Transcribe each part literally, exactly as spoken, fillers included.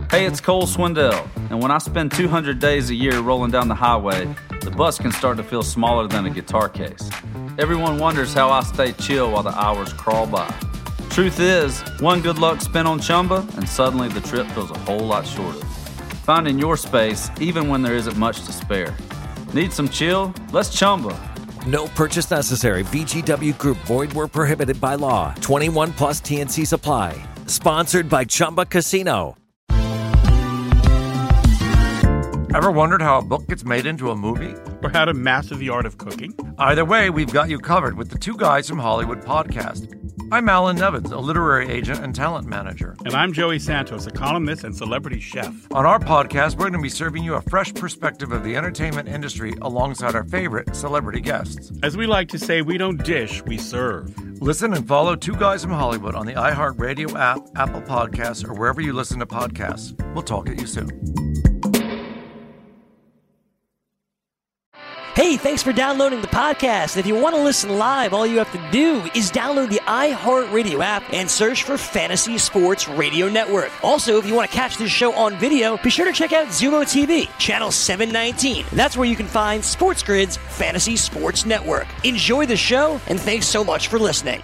Hey, it's Cole Swindell, and when I spend two hundred days a year rolling down the highway, the bus can start to feel smaller than a guitar case. Everyone wonders how I stay chill while the hours crawl by. Truth is, one good luck spin on Chumba, and suddenly the trip feels a whole lot shorter. Finding your space, even when there isn't much to spare. Need some chill? Let's Chumba. No purchase necessary. V G W Group. Void where prohibited by law. twenty-one plus T N C supply. Sponsored by Chumba Casino. Ever wondered how a book gets made into a movie? Or how to master the art of cooking? Either way, we've got you covered with the Two Guys from Hollywood podcast. I'm Alan Nevins, a literary agent and talent manager. And I'm Joey Santos, a columnist and celebrity chef. On our podcast, we're going to be serving you a fresh perspective of the entertainment industry alongside our favorite celebrity guests. As we like to say, we don't dish, we serve. Listen and follow Two Guys from Hollywood on the iHeartRadio app, Apple Podcasts, or wherever you listen to podcasts. We'll talk at you soon. Hey, thanks for downloading the podcast. If you want to listen live, all you have to do is download the iHeartRadio app and search for Fantasy Sports Radio Network. Also, if you want to catch this show on video, be sure to check out Zumo T V, channel seven nineteen. That's where you can find Sports Grid's Fantasy Sports Network. Enjoy the show, and thanks so much for listening.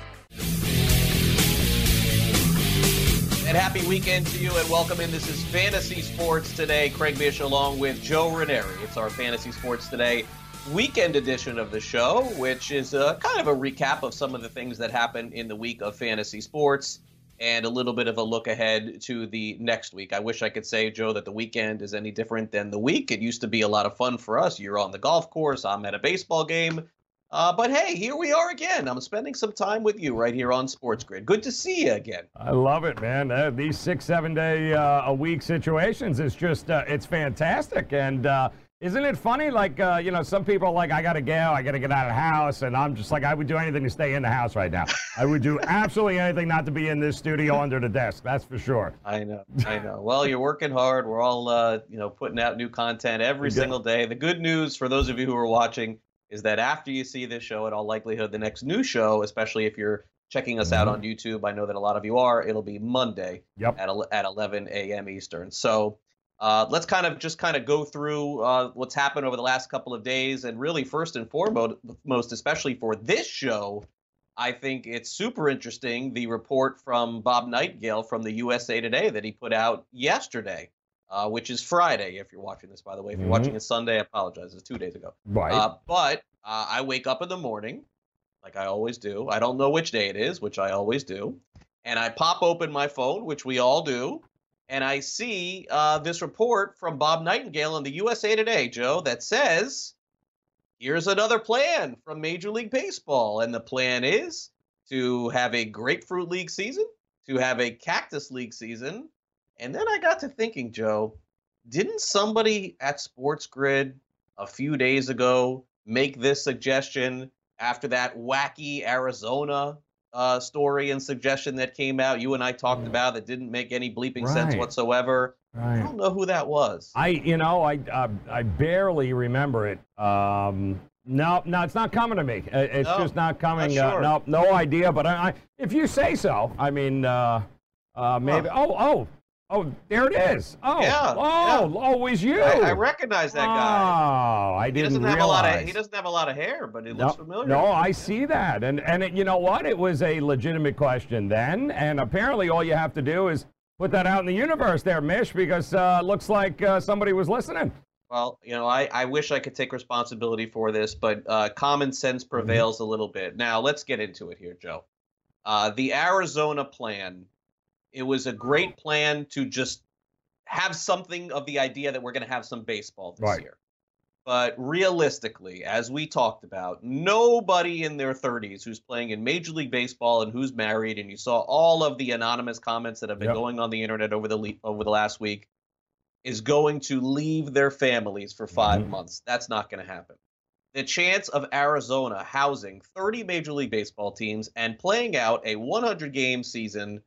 And happy weekend to you, and welcome in. This is Fantasy Sports Today. Craig Bish along with Joe Ranieri. It's our Fantasy Sports Today weekend edition of the show, which is a, kind of a recap of some of the things that happened in the week of fantasy sports and a little bit of a look ahead to the next week. I wish I could say, Joe, that the weekend is any different than the week. It used to be a lot of fun for us. You're on the golf course. I'm at a baseball game. Uh, but hey, here we are again. I'm spending some time with you right here on Sports Grid. Good to see you again. I love it, man. Uh, these six, seven day uh, a week situations is just, uh, it's fantastic. And, uh, Isn't it funny? Like, uh, you know, some people are like, I got to go, I got to get out of the house. And I'm just like, I would do anything to stay in the house right now. I would do absolutely anything not to be in this studio under the desk. That's for sure. I know. I know. Well, you're working hard. We're all, uh, you know, putting out new content every single day. The good news for those of you who are watching is that after you see this show, in all likelihood, the next new show, especially if you're checking us out on YouTube, I know that a lot of you are, it'll be Monday yep. at, at eleven a.m. Eastern. So Uh, let's kind of just kind of go through uh, what's happened over the last couple of days. And really, first and foremost, especially for this show, I think it's super interesting, the report from Bob Nightingale from the U S A Today that he put out yesterday, uh, which is Friday, if you're watching this, by the way. If you're Mm-hmm. watching it Sunday, I apologize. It's two days ago. Right. Uh, but uh, I wake up in the morning, like I always do. I don't know which day it is, which I always do. And I pop open my phone, which we all do. And I see uh, this report from Bob Nightingale in the U S A Today, Joe, that says, here's another plan from Major League Baseball. And the plan is to have a Grapefruit League season, to have a Cactus League season. And then I got to thinking, Joe, didn't somebody at Sports Grid a few days ago make this suggestion after that wacky Arizona Uh, story and suggestion that came out, you and I talked about, that didn't make any bleeping right. sense whatsoever? Right. I don't know who that was. I, you know, I, uh, I barely remember it. Um, no, no, it's not coming to me. It's no, just not coming. Not sure. uh, no, no idea. But I, I, if you say so, I mean, uh, uh, maybe. Huh. Oh, oh, oh, there it is. Oh, Yeah, oh, yeah. oh, it was you. I, I recognize that guy. Oh, I He didn't doesn't have realize. a lot of he doesn't have a lot of hair, but he No, looks familiar. no, I see that, and and it, you know what? It was a legitimate question then, and apparently all you have to do is put that out in the universe, there, Mish, because uh, looks like uh, somebody was listening. Well, you know, I, I wish I could take responsibility for this, but uh, common sense prevails mm-hmm. a little bit. Now, let's get into it here, Joe. Uh, the Arizona plan, it was a great plan to just have something of the idea that we're going to have some baseball this right. year. But realistically, as we talked about, nobody in their thirties who's playing in Major League Baseball and who's married, and you saw all of the anonymous comments that have been yep. going on the internet over the le- over the last week, is going to leave their families for five mm-hmm. months. That's not going to happen. The chance of Arizona housing thirty Major League Baseball teams and playing out a one hundred game season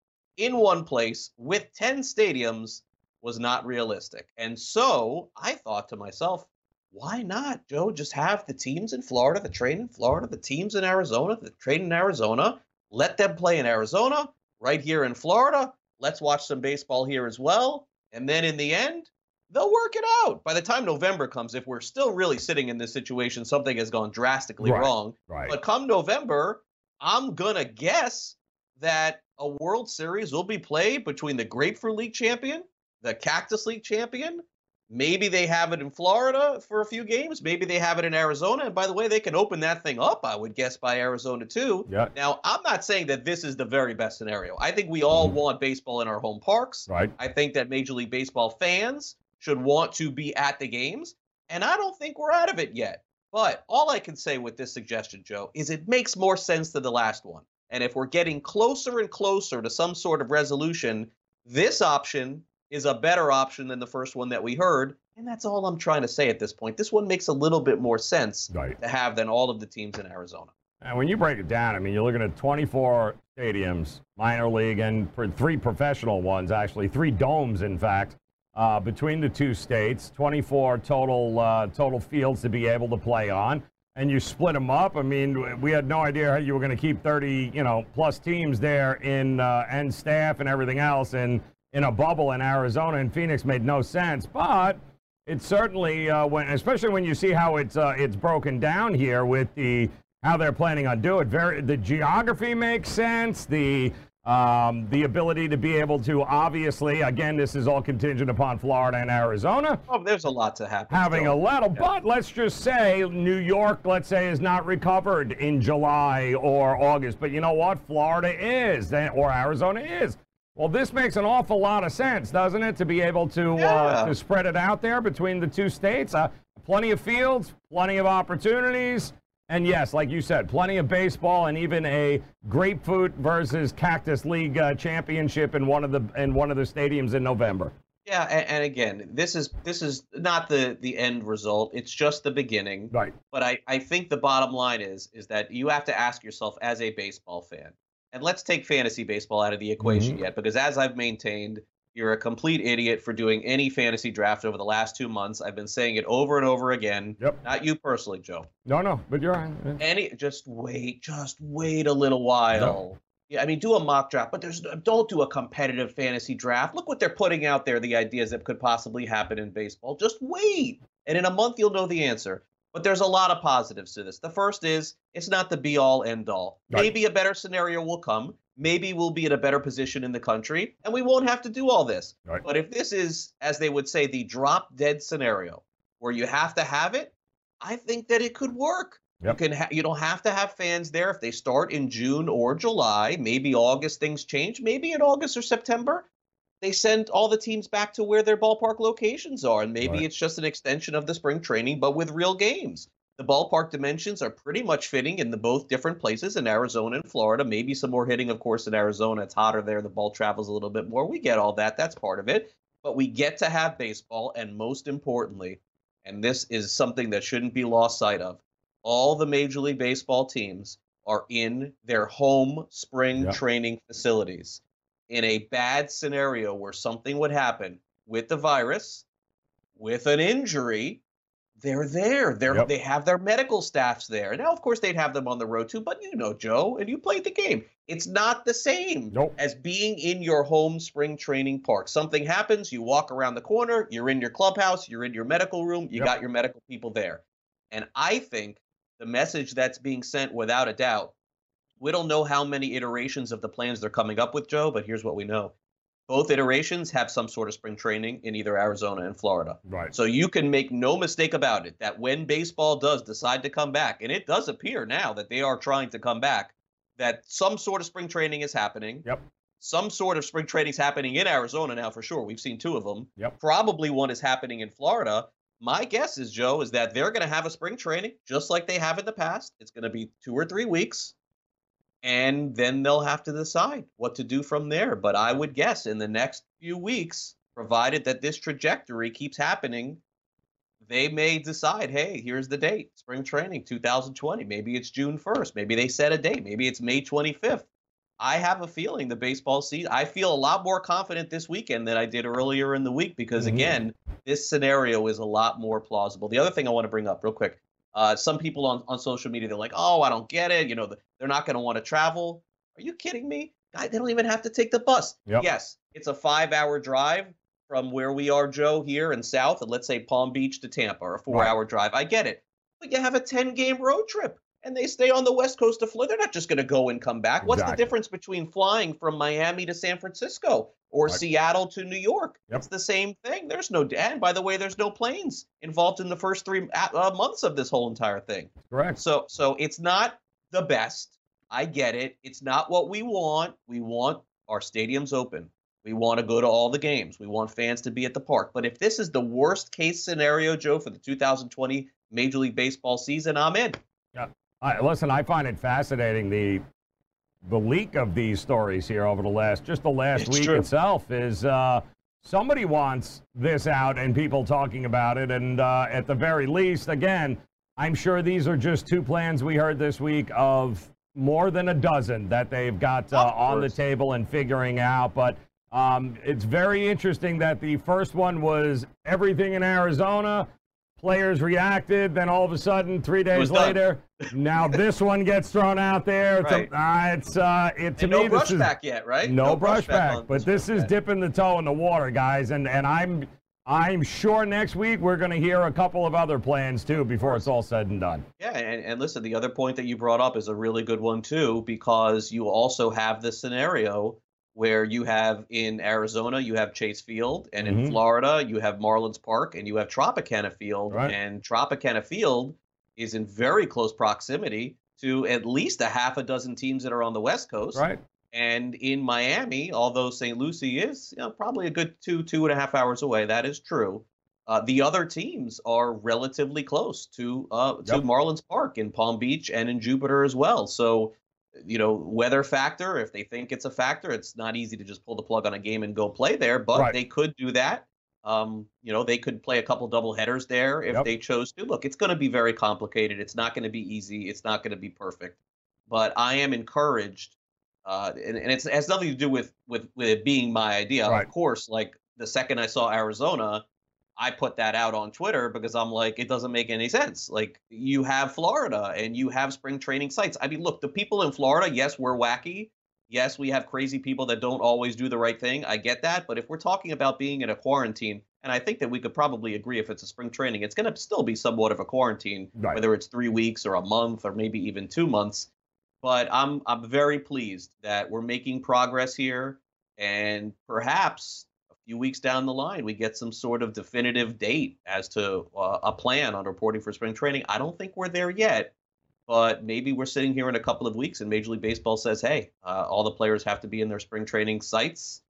in one place with ten stadiums was not realistic. And so I thought to myself, why not, Joe? Just have the teams in Florida, the train in Florida, the teams in Arizona, the train in Arizona. Let them play in Arizona, right here in Florida. Let's watch some baseball here as well. And then in the end, they'll work it out. By the time November comes, if we're still really sitting in this situation, something has gone drastically Right, wrong. right. But come November, I'm going to guess that a World Series will be played between the Grapefruit League champion, the Cactus League champion. Maybe they have it in Florida for a few games. Maybe they have it in Arizona. And by the way, they can open that thing up, I would guess, by Arizona too. Yeah. Now, I'm not saying that this is the very best scenario. I think we all Mhm. want baseball in our home parks. Right. I think that Major League Baseball fans should want to be at the games. And I don't think we're out of it yet. But all I can say with this suggestion, Joe, is it makes more sense than the last one. And if we're getting closer and closer to some sort of resolution, this option is a better option than the first one that we heard. And that's all I'm trying to say at this point. This one makes a little bit more sense Right. to have than all of the teams in Arizona. And when you break it down, I mean, you're looking at twenty-four stadiums, minor league, and for three professional ones, actually, three domes, in fact, uh, between the two states, twenty-four total uh, total fields to be able to play on. And you split them up. I mean, we had no idea how you were going to keep thirty, you know, plus teams there in uh, and staff and everything else in in a bubble in Arizona and Phoenix made no sense. But it certainly, uh, when, especially when you see how it's uh, it's broken down here with the how they're planning on doing it. Very, the geography makes sense. The um, the ability to be able to, obviously, again, this is all contingent upon Florida and Arizona. Oh, there's a lot to happen. Having Joe. a little, but let's just say New York, let's say, is not recovered in July or August. But you know what? Florida is, or Arizona is. Well, this makes an awful lot of sense, doesn't it, to be able to Yeah. uh, to spread it out there between the two states? Uh, plenty of fields, plenty of opportunities, and yes, like you said, plenty of baseball, and even a Grapefruit versus Cactus League uh, championship in one of the in one of the stadiums in November. Yeah, and, and again, this is this is not the the end result. It's just the beginning. Right. But I, I think the bottom line is is that you have to ask yourself as a baseball fan, and let's take fantasy baseball out of the equation Mhm. yet, because as I've maintained, you're a complete idiot for doing any fantasy draft over the last two months. I've been saying it over and over again. Yep. Not you personally, Joe. No, no, but you're right. Any, just wait, just wait a little while. No. Yeah, I mean, do a mock draft, but there's don't do a competitive fantasy draft. Look what they're putting out there, the ideas that could possibly happen in baseball. Just wait, and in a month you'll know the answer. But there's a lot of positives to this. The first is it's not the be-all, end-all. Right. Maybe a better scenario will come. Maybe we'll be in a better position in the country, and we won't have to do all this. Right. But if this is, as they would say, the drop-dead scenario, where you have to have it, I think that it could work. Yep. You can ha- you don't have to have fans there if they start in June or July. Maybe August things change. Maybe in August or September they send all the teams back to where their ballpark locations are, and maybe Right. it's just an extension of the spring training, but with real games. The ballpark dimensions are pretty much fitting in the both different places in Arizona and Florida. Maybe some more hitting, of course, in Arizona. It's hotter there. The ball travels a little bit more. We get all that. That's part of it. But we get to have baseball, and most importantly, and this is something that shouldn't be lost sight of, all the Major League Baseball teams are in their home spring Yeah. training facilities. In a bad scenario where something would happen with the virus, with an injury, they're there. They're Yep. they have their medical staffs there. Now, of course, they'd have them on the road too, but you know, Joe, and you played the game. It's not the same Nope. as being in your home spring training park. Something happens, you walk around the corner, you're in your clubhouse, you're in your medical room, you Yep. got your medical people there. And I think the message that's being sent, without a doubt, we don't know how many iterations of the plans they're coming up with, Joe, but here's what we know. Both iterations have some sort of spring training in either Arizona and Florida. Right. So you can make no mistake about it that when baseball does decide to come back, and it does appear now that they are trying to come back, that some sort of spring training is happening. Yep. Some sort of spring training is happening in Arizona now for sure. We've seen two of them. Yep. Probably one is happening in Florida. My guess is, Joe, is that they're going to have a spring training just like they have in the past. It's going to be two or three weeks. And then they'll have to decide what to do from there. But I would guess in the next few weeks, provided that this trajectory keeps happening, they may decide, hey, here's the date, spring training two thousand twenty. Maybe it's June first. Maybe they set a date. Maybe it's May twenty-fifth. I have a feeling the baseball season, I feel a lot more confident this weekend than I did earlier in the week because, Mhm. again, this scenario is a lot more plausible. The other thing I want to bring up real quick, uh, some people on, on social media, they're like, oh, I don't get it. You know, the, they're not going to want to travel. Are you kidding me? God, they don't even have to take the bus. Yep. Yes, it's a five-hour drive from where we are, Joe, here in South, and let's say Palm Beach to Tampa, or a four-hour right. drive. I get it. But you have a ten-game road trip, and they stay on the west coast of Florida. They're not just going to go and come back. What's exactly. the difference between flying from Miami to San Francisco or right. Seattle to New York? Yep. It's the same thing. There's no – and by the way, there's no planes involved in the first three uh, months of this whole entire thing. Correct. So, so it's not the best. I get it. It's not what we want. We want our stadiums open. We want to go to all the games. We want fans to be at the park. But if this is the worst case scenario, Joe, for the two thousand twenty Major League Baseball season, I'm in. Yeah. I, listen, I find it fascinating. The the leak of these stories here over the last, just the last it's week true. itself is uh, somebody wants this out and people talking about it. And uh, at the very least, again, I'm sure these are just two plans we heard this week of more than a dozen that they've got uh, on the table and figuring out. But Um, it's very interesting that the first one was everything in Arizona. Players reacted. Then all of a sudden, three days later, now this one gets thrown out there. It's, right. a, uh, it's uh, it to and me. No brush this is, back yet, right? No, no brush back. back but this is back. dipping the toe in the water, guys. And and I'm I'm sure next week we're going to hear a couple of other plans too before it's all said and done. Yeah, and, and listen, the other point that you brought up is a really good one too, because you also have this scenario where you have in Arizona, you have Chase Field, and in mm-hmm. Florida, you have Marlins Park, and you have Tropicana Field. Right. And Tropicana Field is in very close proximity to at least a half a dozen teams that are on the West Coast. Right. And in Miami, although Saint Lucie is you know, probably a good two, two and a half hours away, that is true. Uh, the other teams are relatively close to uh, to yep. Marlins Park in Palm Beach and in Jupiter as well. So, you know, weather factor, if they think it's a factor, it's not easy to just pull the plug on a game and go play there, but right. they could do that. Um, you know, they could play a couple double headers there if yep. they chose to. Look, it's going to be very complicated. It's not going to be easy. It's not going to be perfect. But I am encouraged, uh, and, and it's, it has nothing to do with, with, with it being my idea. Right. Of course, like the second I saw Arizona, I put that out on Twitter because I'm like, it doesn't make any sense. Like, you have Florida and you have spring training sites. I mean, look, the people in Florida, yes, we're wacky. Yes, we have crazy people that don't always do the right thing. I get that. But if we're talking about being in a quarantine, and I think that we could probably agree if it's a spring training, it's going to still be somewhat of a quarantine, right. whether it's three weeks or a month or maybe even two months. But I'm I'm very pleased that we're making progress here, and perhaps few weeks down the line, we get some sort of definitive date as to uh, a plan on reporting for spring training. I don't think we're there yet, but maybe we're sitting here in a couple of weeks and Major League Baseball says, hey, uh, all the players have to be in their spring training sites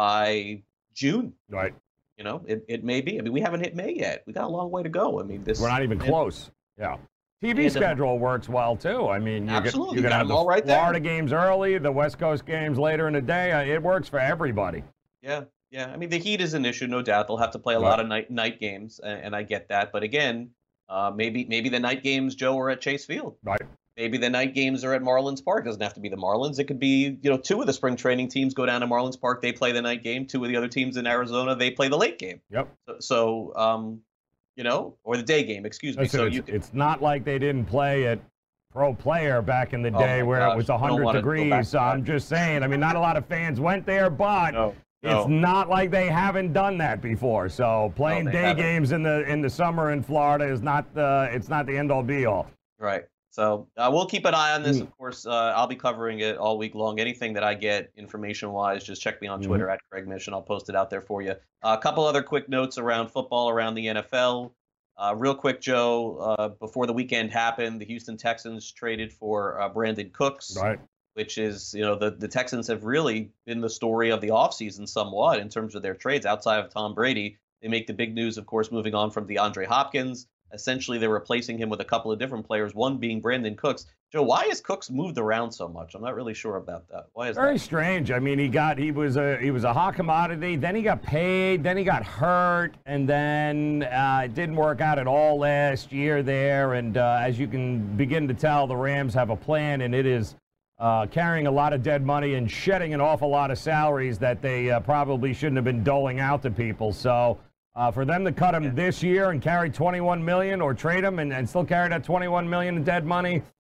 by June. Right. You know, it, it may be. I mean, we haven't hit May yet. We got a long way to go. I mean, this. We're not even close. Yeah. T V schedule works well, too. I mean, you Absolutely. You're going to have the all right Florida there. games early, the West Coast games later in the day. Uh, it works for everybody. Yeah. Yeah, I mean, the heat is an issue, no doubt. They'll have to play a right. lot of night night games, and, and I get that. But again, uh, maybe maybe the night games, Joe, are at Chase Field. Right. Maybe the night games are at Marlins Park. It doesn't have to be the Marlins. It could be, you know, two of the spring training teams go down to Marlins Park. They play the night game. Two of the other teams in Arizona, they play the late game. Yep. So, so um, you know, or the day game, excuse me. Listen, so it's, you can, it's not like they didn't play at Pro Player back in the day oh where gosh. it was one hundred degrees. So I'm just saying, I mean, not a lot of fans went there, but no. It's no. not like they haven't done that before. So playing no, day haven't. games in the in the summer in Florida is not the it's not the end all be all. Right. So uh, we'll keep an eye on this. Mm. Of course, uh, I'll be covering it all week long. Anything that I get information wise, just check me on Twitter mm. at Craig Mish, and I'll post it out there for you. Uh, a couple other quick notes around football, around the N F L. Uh, real quick, Joe. Uh, before the weekend happened, the Houston Texans traded for uh, Brandon Cooks. Right. Which is, you know, the, the Texans have really been the story of the offseason somewhat in terms of their trades outside of Tom Brady. They make the big news, of course, moving on from DeAndre Hopkins. Essentially, they're replacing him with a couple of different players, one being Brandon Cooks. Joe, why is Cooks moved around so much? I'm not really sure about that. Why is Very that? strange. I mean, he got he was a he was a hot commodity. Then he got paid. Then he got hurt, and then uh, it didn't work out at all last year there. And uh, as you can begin to tell, the Rams have a plan, and it is Uh, carrying a lot of dead money and shedding an awful lot of salaries that they uh, probably shouldn't have been doling out to people. So uh, for them to cut him yeah. this year and carry twenty-one million dollars or trade him and, and still carry that twenty-one million dollars in dead money,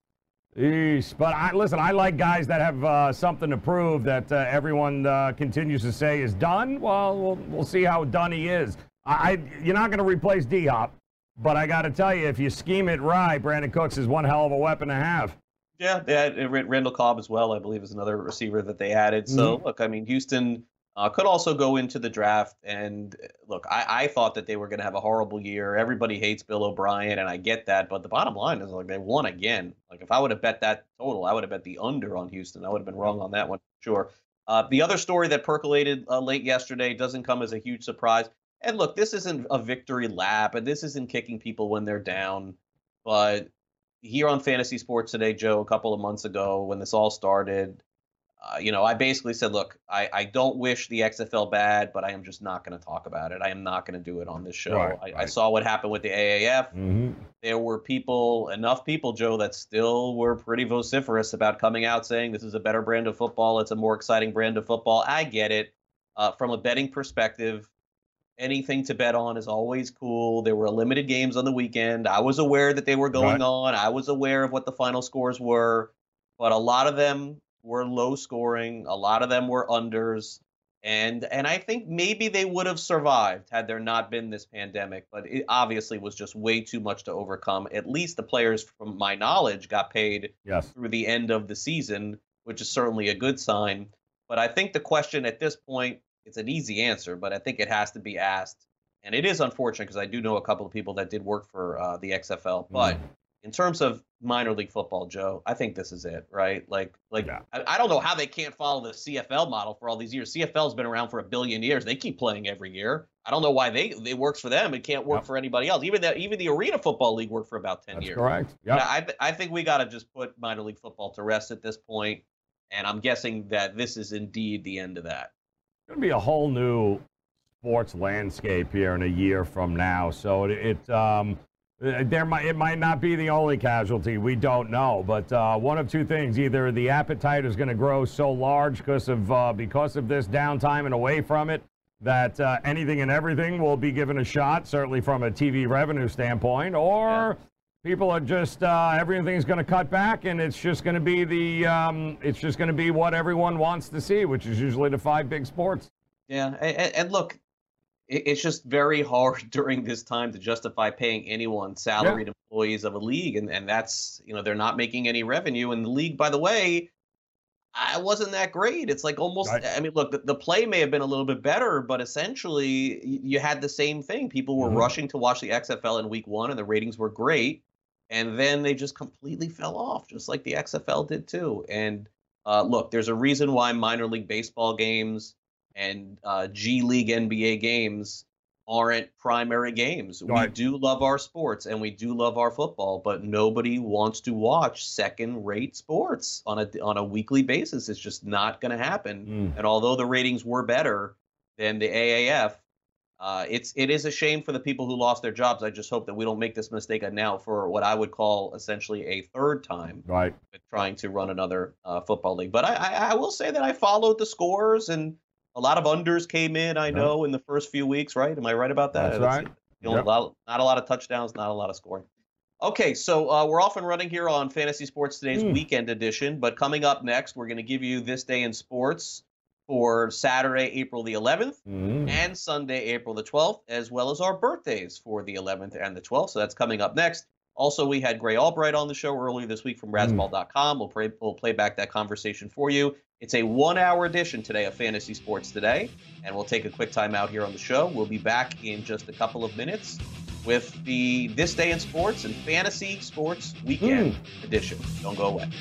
Eesh. But I, listen, I like guys that have uh, something to prove that uh, everyone uh, continues to say is done. Well, we'll, we'll see how done he is. I, you're not going to replace D-Hop, but I got to tell you, if you scheme it right, Brandin Cooks is one hell of a weapon to have. Yeah, they had Randall Cobb as well, I believe, is another receiver that they added. So, mm-hmm. look, I mean, Houston uh, could also go into the draft. And, look, I, I thought that they were going to have a horrible year. Everybody hates Bill O'Brien, and I get that. But the bottom line is, like, they won again. Like, if I would have bet that total, I would have bet the under on Houston. I would have been wrong on that one, sure. Uh, the other story that percolated uh, late yesterday doesn't come as a huge surprise. And, look, this isn't a victory lap, and this isn't kicking people when they're down. But here on Fantasy Sports Today, Joe, a couple of months ago when this all started, uh, you know, I basically said, look, I, I don't wish the X F L bad, but I am just not going to talk about it. I am not going to do it on this show. Right, I, right. I saw what happened with the A A F. Mm-hmm. There were people, enough people, Joe, that still were pretty vociferous about coming out saying this is a better brand of football. It's a more exciting brand of football. I get it. Uh, from a betting perspective, anything to bet on is always cool. There were limited games on the weekend. I was aware that they were going right. on. I was aware of what the final scores were, but a lot of them were low scoring. A lot of them were unders. And and I think maybe they would have survived had there not been this pandemic, but it obviously was just way too much to overcome. At least the players, from my knowledge, got paid yes. through the end of the season, which is certainly a good sign. But I think the question at this point, it's an easy answer, but I think it has to be asked. And it is unfortunate because I do know a couple of people that did work for uh, the X F L. But mm. in terms of minor league football, Joe, I think this is it, right? Like, like yeah. I, I don't know how they can't follow the C F L model for all these years. C F L's been around for a billion years. They keep playing every year. I don't know why they it works for them. It can't work yep. for anybody else. Even the even the Arena Football League worked for about ten That's years. Correct. Yeah. I I think we got to just put minor league football to rest at this point. And I'm guessing that this is indeed the end of that. It's going to be a whole new sports landscape here in a year from now. So it, it um, there might it might not be the only casualty. We don't know, but uh, one of two things: either the appetite is going to grow so large because of uh, because of this downtime and away from it that uh, anything and everything will be given a shot, certainly from a T V revenue standpoint, or yeah. people are just uh, everything's going to cut back, and it's just going to be the um, it's just going to be what everyone wants to see, which is usually the five big sports. Yeah, and, and look, it, it's just very hard during this time to justify paying anyone salaried yeah. employees of a league, and and that's you know they're not making any revenue, and the league, by the way, I wasn't that great. It's like almost, right. I mean, look, the, the play may have been a little bit better, but essentially you had the same thing. People were mm-hmm. rushing to watch the X F L in week one, and the ratings were great. And then they just completely fell off, just like the X F L did too. And uh, look, there's a reason why minor league baseball games and uh, G League N B A games aren't primary games. Right. We do love our sports and we do love our football, but nobody wants to watch second-rate sports on a on a weekly basis. It's just not going to happen. Mm. And although the ratings were better than the A A F, Uh, it's it is a shame for the people who lost their jobs. I just hope that we don't make this mistake now for what I would call essentially a third time, right? Trying to run another uh, football league. But I, I, I will say that I followed the scores, and a lot of unders came in. I know yeah. in the first few weeks, right? Am I right about that? That's, That's right. You know, yep. a lot, not a lot of touchdowns, not a lot of scoring. Okay, so uh, we're off and running here on Fantasy Sports Today's mm. weekend edition. But coming up next, we're going to give you This Day in Sports for Saturday, April the eleventh, mm. and Sunday, April the twelfth, as well as our birthdays for the eleventh and the twelfth. So that's coming up next. Also, we had Gray Albright on the show earlier this week from Razzball dot com. We'll, play, we'll play back that conversation for you. It's a one-hour edition today of Fantasy Sports Today, and we'll take a quick time out here on the show. We'll be back in just a couple of minutes with the This Day in Sports and Fantasy Sports Weekend mm. edition. Don't go away.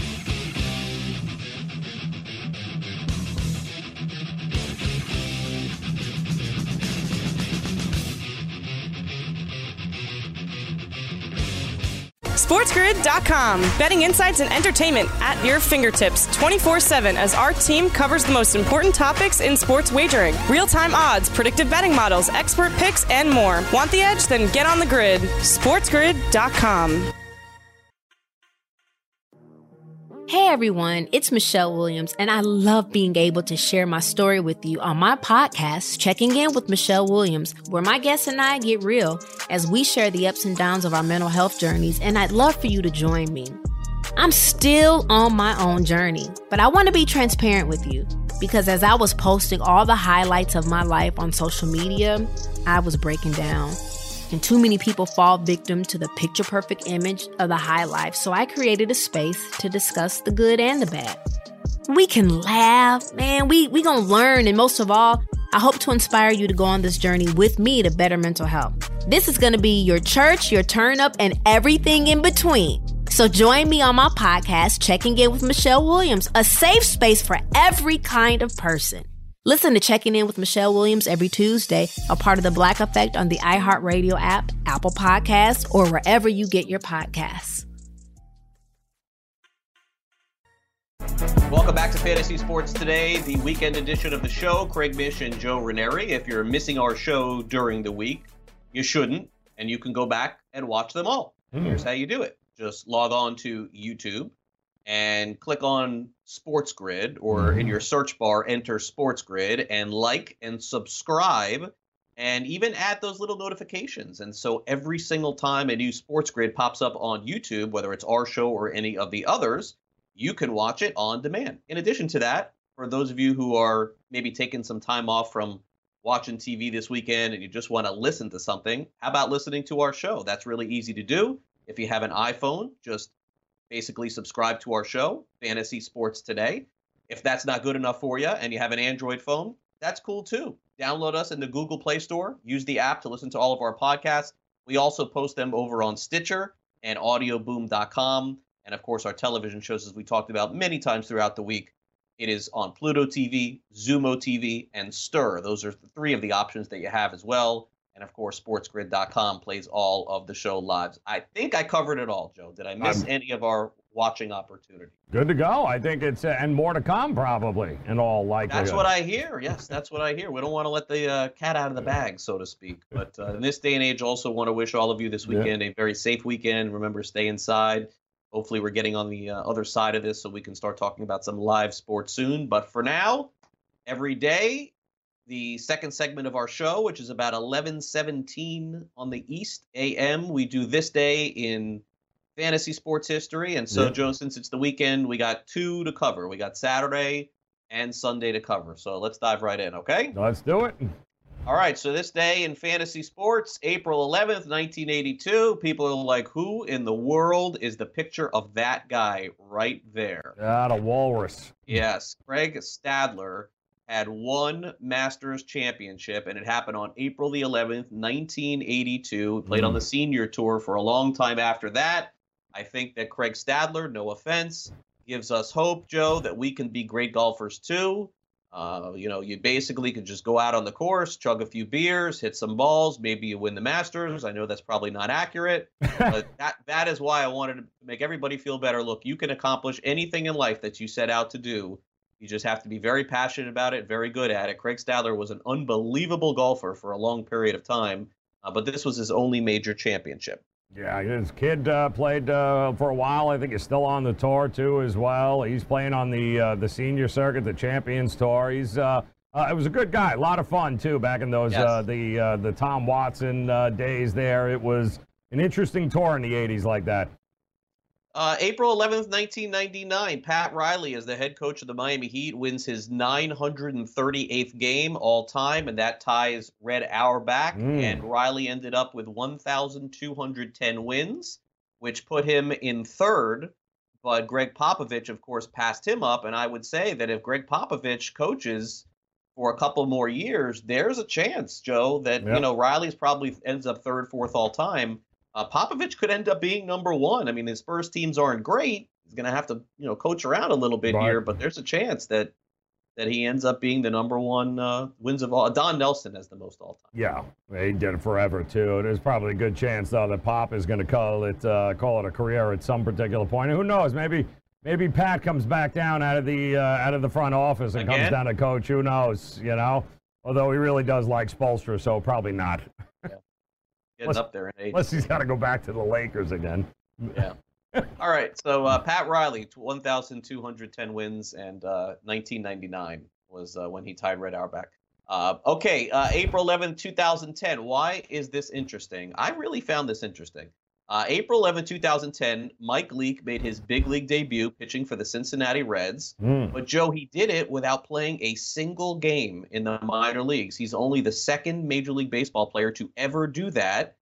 SportsGrid dot com. Betting insights and entertainment at your fingertips twenty-four seven as our team covers the most important topics in sports wagering. Real-time odds, predictive betting models, expert picks, and more. Want the edge? Then get on the grid. SportsGrid dot com. Hey everyone, it's Michelle Williams, and I love being able to share my story with you on my podcast, Checking In with Michelle Williams, where my guests and I get real as we share the ups and downs of our mental health journeys, and I'd love for you to join me. I'm still on my own journey, but I want to be transparent with you because as I was posting all the highlights of my life on social media, I was breaking down. And too many people fall victim to the picture-perfect image of the high life, so I created a space to discuss the good and the bad. We can laugh, man, we we gonna learn, and most of all, I hope to inspire you to go on this journey with me to better mental health. This is gonna be your church, your turn up, and everything in between. So join me on my podcast, Checking In with Michelle Williams, a safe space for every kind of person. Listen to Checking In with Michelle Williams every Tuesday, a part of the Black Effect on the iHeartRadio app, Apple Podcasts, or wherever you get your podcasts. Welcome back to Fantasy Sports Today, the weekend edition of the show. Craig Mish and Joe Ranieri. If you're missing our show during the week, you shouldn't, and you can go back and watch them all. Mm. Here's how you do it. Just log on to YouTube and click on Sports Grid, or in your search bar, enter Sports Grid, and like and subscribe, and even add those little notifications. And so every single time a new Sports Grid pops up on YouTube, whether it's our show or any of the others, you can watch it on demand. In addition to that, for those of you who are maybe taking some time off from watching T V this weekend and you just want to listen to something, how about listening to our show? That's really easy to do. If you have an iPhone, just basically subscribe to our show, Fantasy Sports Today. If that's not good enough for you and you have an Android phone, that's cool too. Download us in the Google Play Store. Use the app to listen to all of our podcasts. We also post them over on Stitcher and audio boom dot com. And, of course, our television shows, as we talked about many times throughout the week. It is on Pluto T V, Zumo T V, and Stir. Those are the three of the options that you have as well. And, of course, sports grid dot com plays all of the show live. I think I covered it all, Joe. Did I miss um, any of our watching opportunity? Good to go. I think it's, uh, and more to come probably, in all likelihood. That's what I hear. Yes, that's what I hear. We don't want to let the uh, cat out of the bag, so to speak. But uh, in this day and age, also want to wish all of you this weekend yeah. a very safe weekend. Remember, stay inside. Hopefully we're getting on the uh, other side of this so we can start talking about some live sports soon. But for now, every day, the second segment of our show, which is about eleven seventeen on the East A M, we do this day in fantasy sports history. And so, yeah. Joe, since it's the weekend, we got two to cover. We got Saturday and Sunday to cover. So let's dive right in, okay? Let's do it. All right, so this day in fantasy sports, April eleventh, nineteen eighty-two, people are like, who in the world is the picture of that guy right there? Ah, the walrus. Yes, Craig Stadler had one Masters championship, and it happened on April the eleventh, nineteen eighty-two. He played mm. on the senior tour for a long time after that. I think that Craig Stadler, no offense, gives us hope, Joe, that we can be great golfers too. Uh, you know, you basically could just go out on the course, chug a few beers, hit some balls, maybe you win the Masters. I know that's probably not accurate, but that that is why I wanted to make everybody feel better. Look, you can accomplish anything in life that you set out to do. You just have to be very passionate about it, very good at it. Craig Stadler was an unbelievable golfer for a long period of time, uh, but this was his only major championship. Yeah, his kid uh, played uh, for a while. I think he's still on the tour, too, as well. He's playing on the uh, the senior circuit, the Champions Tour. He's uh, uh, it was a good guy. A lot of fun, too, back in those yes. uh, the uh, the Tom Watson uh, days there. It was an interesting tour in the eighties like that. Uh, April eleventh, nineteen ninety-nine, Pat Riley, as the head coach of the Miami Heat, wins his nine hundred thirty-eighth game all time, and that ties Red Auerbach. Mm. And Riley ended up with one thousand two hundred ten wins, which put him in third. But Greg Popovich, of course, passed him up. And I would say that if Greg Popovich coaches for a couple more years, there's a chance, Joe, that yep. you know Riley's probably ends up third, fourth all time. Uh, Popovich could end up being number one. I mean, his Spurs teams aren't great. He's going to have to, you know, coach around a little bit right. here, but there's a chance that that he ends up being the number one uh, wins of all. Don Nelson has the most all time. Yeah, he did it forever too. There's probably a good chance though that Pop is going to call it uh, call it a career at some particular point. And who knows? Maybe maybe Pat comes back down out of the uh, out of the front office and Again? comes down to coach. Who knows? You know, although he really does like Spoelstra, so probably not. Yeah. Getting unless, up there in age. Unless he's got to go back to the Lakers again. Yeah. All right. So uh, Pat Riley, one thousand two hundred ten wins, and uh, nineteen ninety-nine was uh, when he tied Red Auerbach. Uh, okay. Uh, April eleventh, two thousand ten. Why is this interesting? I really found this interesting. Uh, April eleventh, two thousand ten, Mike Leake made his big league debut pitching for the Cincinnati Reds. Mm. But, Joe, he did it without playing a single game in the minor leagues. He's only the second Major League Baseball player to ever do that.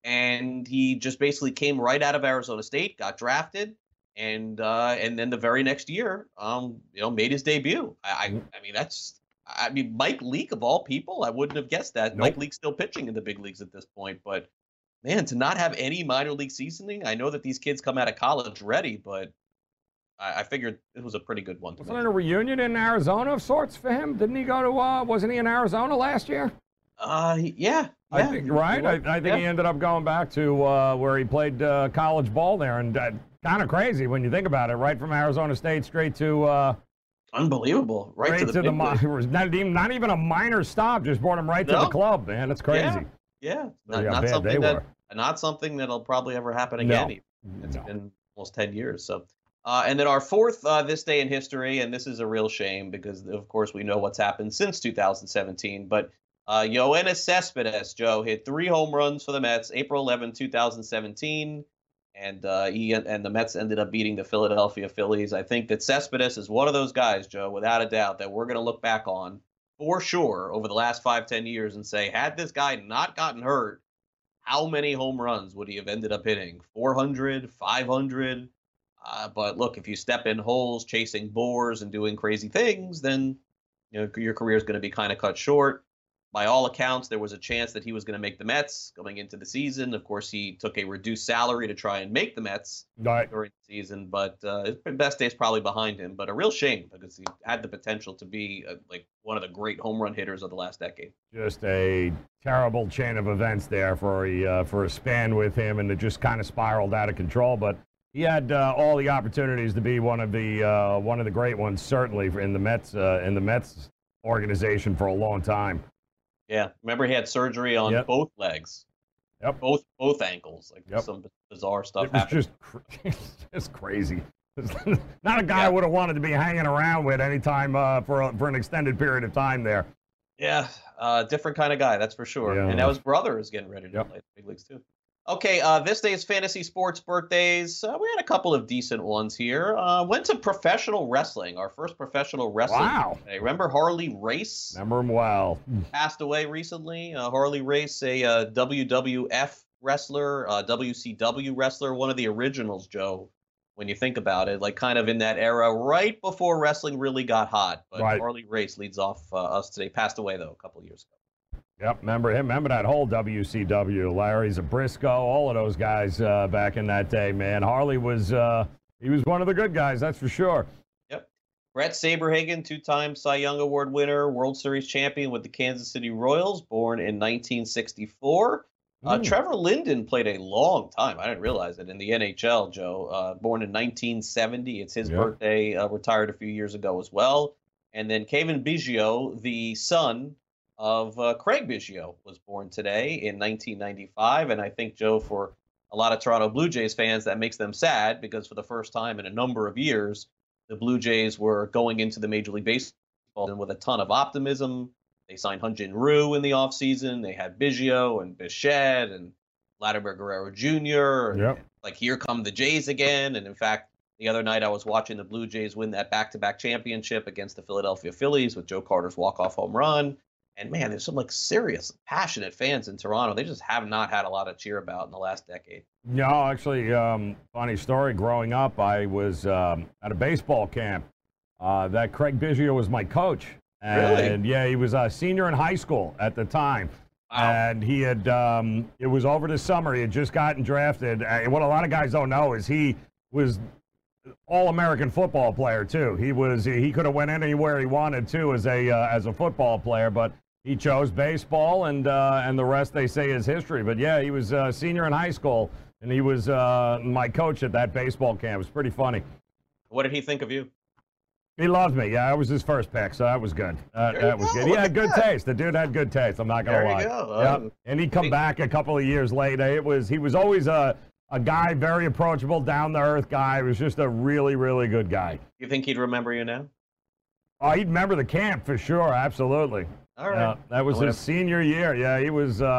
And he just basically came right out of Arizona State, got drafted, and uh, and then the very next year, um, you know, made his debut. I, I, I mean, that's, I mean, Mike Leake of all people, I wouldn't have guessed that. Nope. Mike Leake's still pitching in the big leagues at this point, but man, to not have any minor league seasoning, I know that these kids come out of college ready, but I, I figured it was a pretty good one. To Wasn't it a reunion in Arizona of sorts for him? Didn't he go to? Uh, wasn't he in Arizona last year? Uh, yeah. I yeah, think right. I, I think yeah. he ended up going back to uh, where he played uh, college ball there, and uh, kind of crazy when you think about it. Right from Arizona State straight to uh, unbelievable, right straight to the, to the big mi- league. it was not even not even a minor stop, just brought him right to No. the club. Man, that's crazy. Yeah, yeah. Not, how not bad something they that were. not something that'll probably ever happen No. again. It's No. been almost ten years. So, uh, and then our fourth uh, this day in history, and this is a real shame because of course we know what's happened since two thousand seventeen, but. Uh, Yoenis Cespedes, Joe, hit three home runs for the Mets, April eleventh, two thousand seventeen, and uh, he and the Mets ended up beating the Philadelphia Phillies. I think that Cespedes is one of those guys, Joe, without a doubt, that we're going to look back on for sure over the last five, ten years and say, had this guy not gotten hurt, how many home runs would he have ended up hitting? four hundred, five hundred? Uh, but look, if you step in holes, chasing bores and doing crazy things, then you know your career is going to be kind of cut short. By all accounts, there was a chance that he was going to make the Mets going into the season. Of course, he took a reduced salary to try and make the Mets Right. during the season, but uh, his best days probably behind him. But a real shame because he had the potential to be uh, like one of the great home run hitters of the last decade. Just a terrible chain of events there for a uh, for a span with him, and it just kind of spiraled out of control. But he had uh, all the opportunities to be one of the uh, one of the great ones, certainly in the Mets uh, in the Mets organization for a long time. Yeah, remember he had surgery on Yep. both legs, Yep. both both ankles. Like Yep. some bizarre stuff It was happened. just cr- just crazy. Not a guy Yeah. I would have wanted to be hanging around with anytime uh, for a, for an extended period of time there. Yeah, uh, different kind of guy, that's for sure. Yeah. And now his brother is getting ready to Yep. play the big leagues too. Okay, uh, this day's fantasy sports birthdays. Uh, we had a couple of decent ones here. Uh, went to professional wrestling, our first professional wrestling. Wow. Day. Remember Harley Race? Remember him well. Passed away recently. Uh, Harley Race, a uh, W W F wrestler, uh, W C W wrestler, one of the originals, Joe, when you think about it, like kind of in that era right before wrestling really got hot. But Right. Harley Race leads off uh, us today. Passed away, though, a couple of years ago. Yep, remember him. Remember that whole W C W, Larry Zabrisco, all of those guys uh, back in that day, man. Harley was uh, he was one of the good guys, that's for sure. Yep. Brett Saberhagen, two-time Cy Young Award winner, World Series champion with the Kansas City Royals, born in nineteen sixty-four. Uh, Mm. Trevor Linden played a long time. I didn't realize it in the N H L, Joe. Uh, born in nineteen seventy. It's his Yep. birthday. Uh, retired a few years ago as well. And then Kevin Biggio, the son of uh, Craig Biggio, was born today in nineteen ninety-five. And I think, Joe, for a lot of Toronto Blue Jays fans, that makes them sad because for the first time in a number of years, the Blue Jays were going into the Major League Baseball with a ton of optimism. They signed Hyun-Jin Ryu in the offseason. They had Biggio and Bichette and Vladimir Guerrero Junior And Yep. like, here come the Jays again. And in fact, the other night I was watching the Blue Jays win that back-to-back championship against the Philadelphia Phillies with Joe Carter's walk-off home run. And man, there's some like serious, passionate fans in Toronto. They just have not had a lot of cheer about in the last decade. No, actually, um, funny story. Growing up, I was um, at a baseball camp. Uh, that Craig Biggio was my coach. And Really? yeah, he was a senior in high school at the time. Wow. And he had, um, it was over the summer. He had just gotten drafted. And what a lot of guys don't know is he was all-American football player too. He was, he could have went anywhere he wanted to as a, uh, as a football player, but he chose baseball, and uh, and the rest, they say, is history. But yeah, he was a senior in high school, and he was uh, my coach at that baseball camp. It was pretty funny. What did he think of you? He loved me. Yeah, I was his first pick, so that was good. Uh, There that you was go. good. He Look had at good that. taste. The dude had good taste. I'm not gonna There you lie. go. Yep. Um, And he'd come he- back a couple of years later. It was he was always a a guy, very approachable, down to earth guy. He was just a really, really good guy. You think he'd remember you now? Oh, he'd remember the camp for sure. Absolutely. All right. Yeah, that was I would've- his senior year. Yeah, he was. Uh,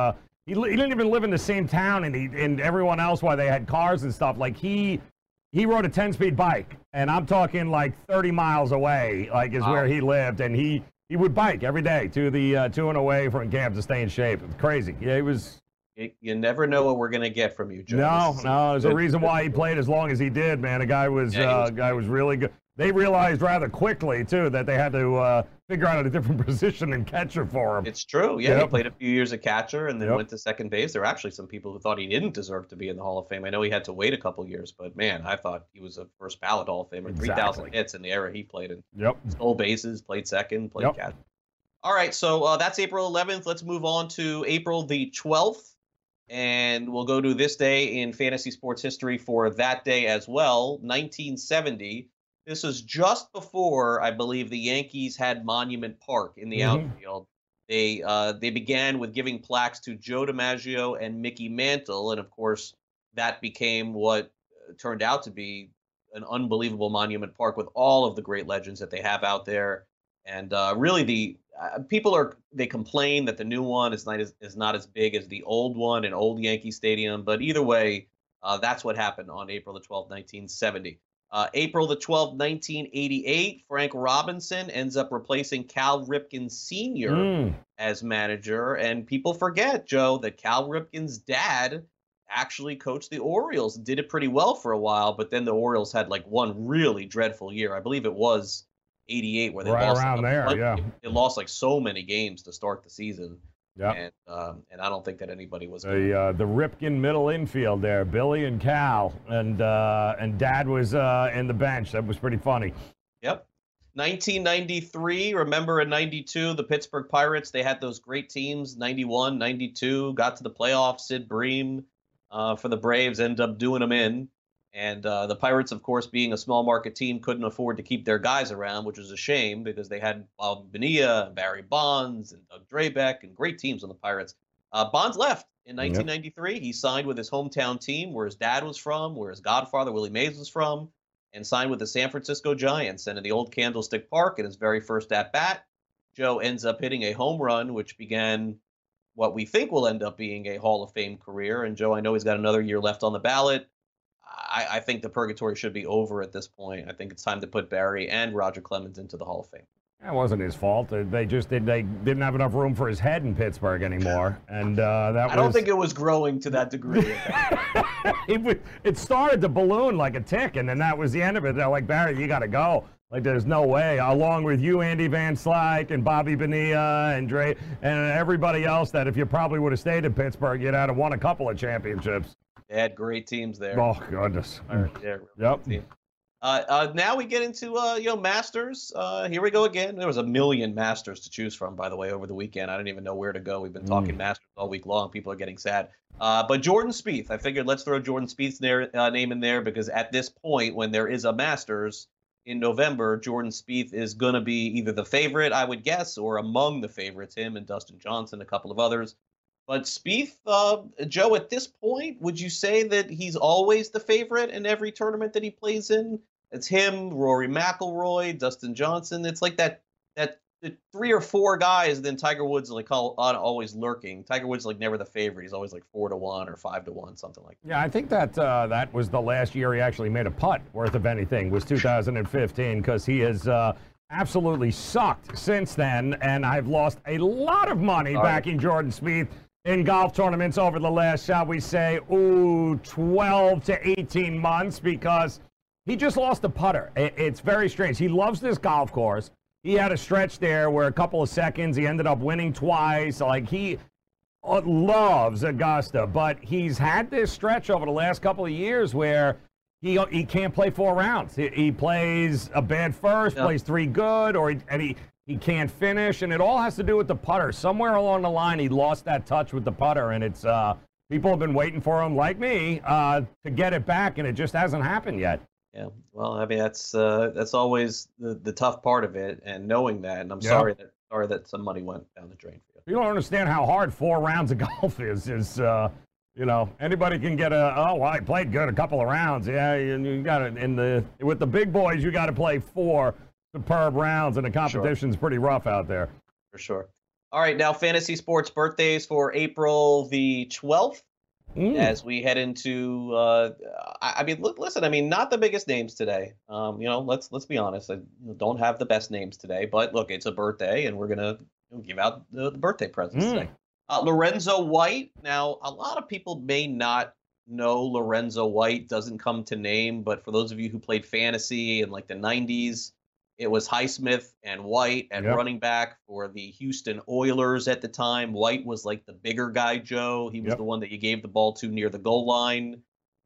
he, he didn't even live in the same town, and he and everyone else, while they had cars and stuff, like he he rode a ten-speed bike, and I'm talking like thirty miles away, like is wow. where he lived, and he he would bike every day to the uh, to and away from camp to stay in shape. It's crazy. Yeah, he was. You never know what we're gonna get from you, Joe. No, no. There's a reason why he played as long as he did, man. The guy was, yeah, uh, was guy was really good. They realized rather quickly too that they had to uh, figure out a different position and catcher for him. It's true. Yeah, yep. he played a few years at catcher and then yep. went to second base. There were actually some people who thought he didn't deserve to be in the Hall of Fame. I know he had to wait a couple years, but man, I thought he was a first ballot Hall of Famer. Exactly. three thousand hits in the era he played in. Yep. Stole bases, played second, played yep. catcher. All right, so uh, that's April eleventh. Let's move on to April the twelfth. And we'll go to this day in fantasy sports history for that day as well, nineteen seventy. This was just before, I believe, the Yankees had Monument Park in the mm-hmm. outfield. They uh, they began with giving plaques to Joe DiMaggio and Mickey Mantle, and of course, that became what turned out to be an unbelievable Monument Park with all of the great legends that they have out there. And uh, really, the uh, people are they complain that the new one is not as is not as big as the old one in old Yankee Stadium. But either way, uh, that's what happened on April the twelfth, nineteen seventy. Uh, April the twelfth, nineteen eighty-eight, Frank Robinson ends up replacing Cal Ripken Senior Mm. as manager. And people forget, Joe, that Cal Ripken's dad actually coached the Orioles and did it pretty well for a while. But then the Orioles had like one really dreadful year. I believe it was eighty-eight where they right lost around like, there, like, yeah. They lost like so many games to start the season. Yeah. And um, and I don't think that anybody was the uh, the Ripken middle infield there, Billy and Cal, and uh, and Dad was uh, in the bench. That was pretty funny. Yep. nineteen ninety-three. Remember in ninety-two, the Pittsburgh Pirates, they had those great teams. ninety-one, ninety-two, got to the playoffs. Sid Bream uh, for the Braves ended up doing them in. And uh, the Pirates, of course, being a small market team, couldn't afford to keep their guys around, which was a shame because they had Bob Bonilla, Barry Bonds, and Doug Drabeck, and great teams on the Pirates. Uh, Bonds left in nineteen ninety-three. Yep. He signed with his hometown team, where his dad was from, where his godfather, Willie Mays, was from, and signed with the San Francisco Giants. And in the old Candlestick Park, in his very first at-bat, Joe ends up hitting a home run, which began what we think will end up being a Hall of Fame career. And, Joe, I know he's got another year left on the ballot. I, I think the purgatory should be over at this point. I think it's time to put Barry and Roger Clemens into the Hall of Fame. That wasn't his fault. They just did. They didn't have enough room for his head in Pittsburgh anymore, and uh, that. I don't was... think it was growing to that degree. it, it started to balloon like a tick, and then that was the end of it. They're like, Barry, you got to go. Like, there's no way. Along with you, Andy Van Slyke, and Bobby Bonilla, and Dre, and everybody else, that if you probably would have stayed in Pittsburgh, you'd have won a couple of championships. They had great teams there. Oh, goodness. Yeah, yep. Uh, uh, now we get into, uh, you know, Masters. Uh, here we go again. There was a million Masters to choose from, by the way, over the weekend. I didn't even know where to go. We've been talking mm. Masters all week long. People are getting sad. Uh, but Jordan Spieth, I figured let's throw Jordan Spieth's there, uh, name in there because at this point, when there is a Masters in November, Jordan Spieth is going to be either the favorite, I would guess, or among the favorites, him and Dustin Johnson, a couple of others. But Spieth, uh, Joe, at this point, would you say that he's always the favorite in every tournament that he plays in? It's him, Rory McIlroy, Dustin Johnson. It's like that that the three or four guys. Then Tiger Woods like always lurking. Tiger Woods like never the favorite. He's always like four to one or five to one, something like that. Yeah, I think that uh, that was the last year he actually made a putt worth of anything. Was two thousand fifteen because he has uh, absolutely sucked since then, and I've lost a lot of money All backing right. Jordan Spieth in golf tournaments over the last, shall we say, ooh, twelve to eighteen months because he just lost a putter. It's very strange. He loves this golf course. He had a stretch there where a couple of seconds he ended up winning twice. Like, he loves Augusta, but he's had this stretch over the last couple of years where he he can't play four rounds. He, he plays a bad first, yeah. plays three good, or he, and he, he can't finish, and it all has to do with the putter. Somewhere along the line, he lost that touch with the putter, and it's uh, people have been waiting for him, like me, uh, to get it back, and it just hasn't happened yet. Yeah, well, I mean, that's uh, that's always the, the tough part of it, and knowing that, and I'm yeah. sorry that sorry that some money went down the drain for you. You don't understand how hard four rounds of golf is. Is uh, you know, anybody can get a oh, well, I played good a couple of rounds. Yeah, and you got it in the with the big boys, you got to play four superb rounds, and the competition's sure. pretty rough out there. For sure. All right, now fantasy sports birthdays for April the twelfth. Mm. As we head into, uh, I, I mean, look, listen, I mean, not the biggest names today. Um, you know, let's let's be honest. I don't have the best names today, but look, it's a birthday, and we're gonna give out the, the birthday presents mm. today. Uh, Lorenzo White. Now, a lot of people may not know Lorenzo White. Doesn't come to name, but for those of you who played fantasy in like the nineties, it was Highsmith and White at yep. running back for the Houston Oilers at the time. White was like the bigger guy, Joe. He was yep. the one that you gave the ball to near the goal line.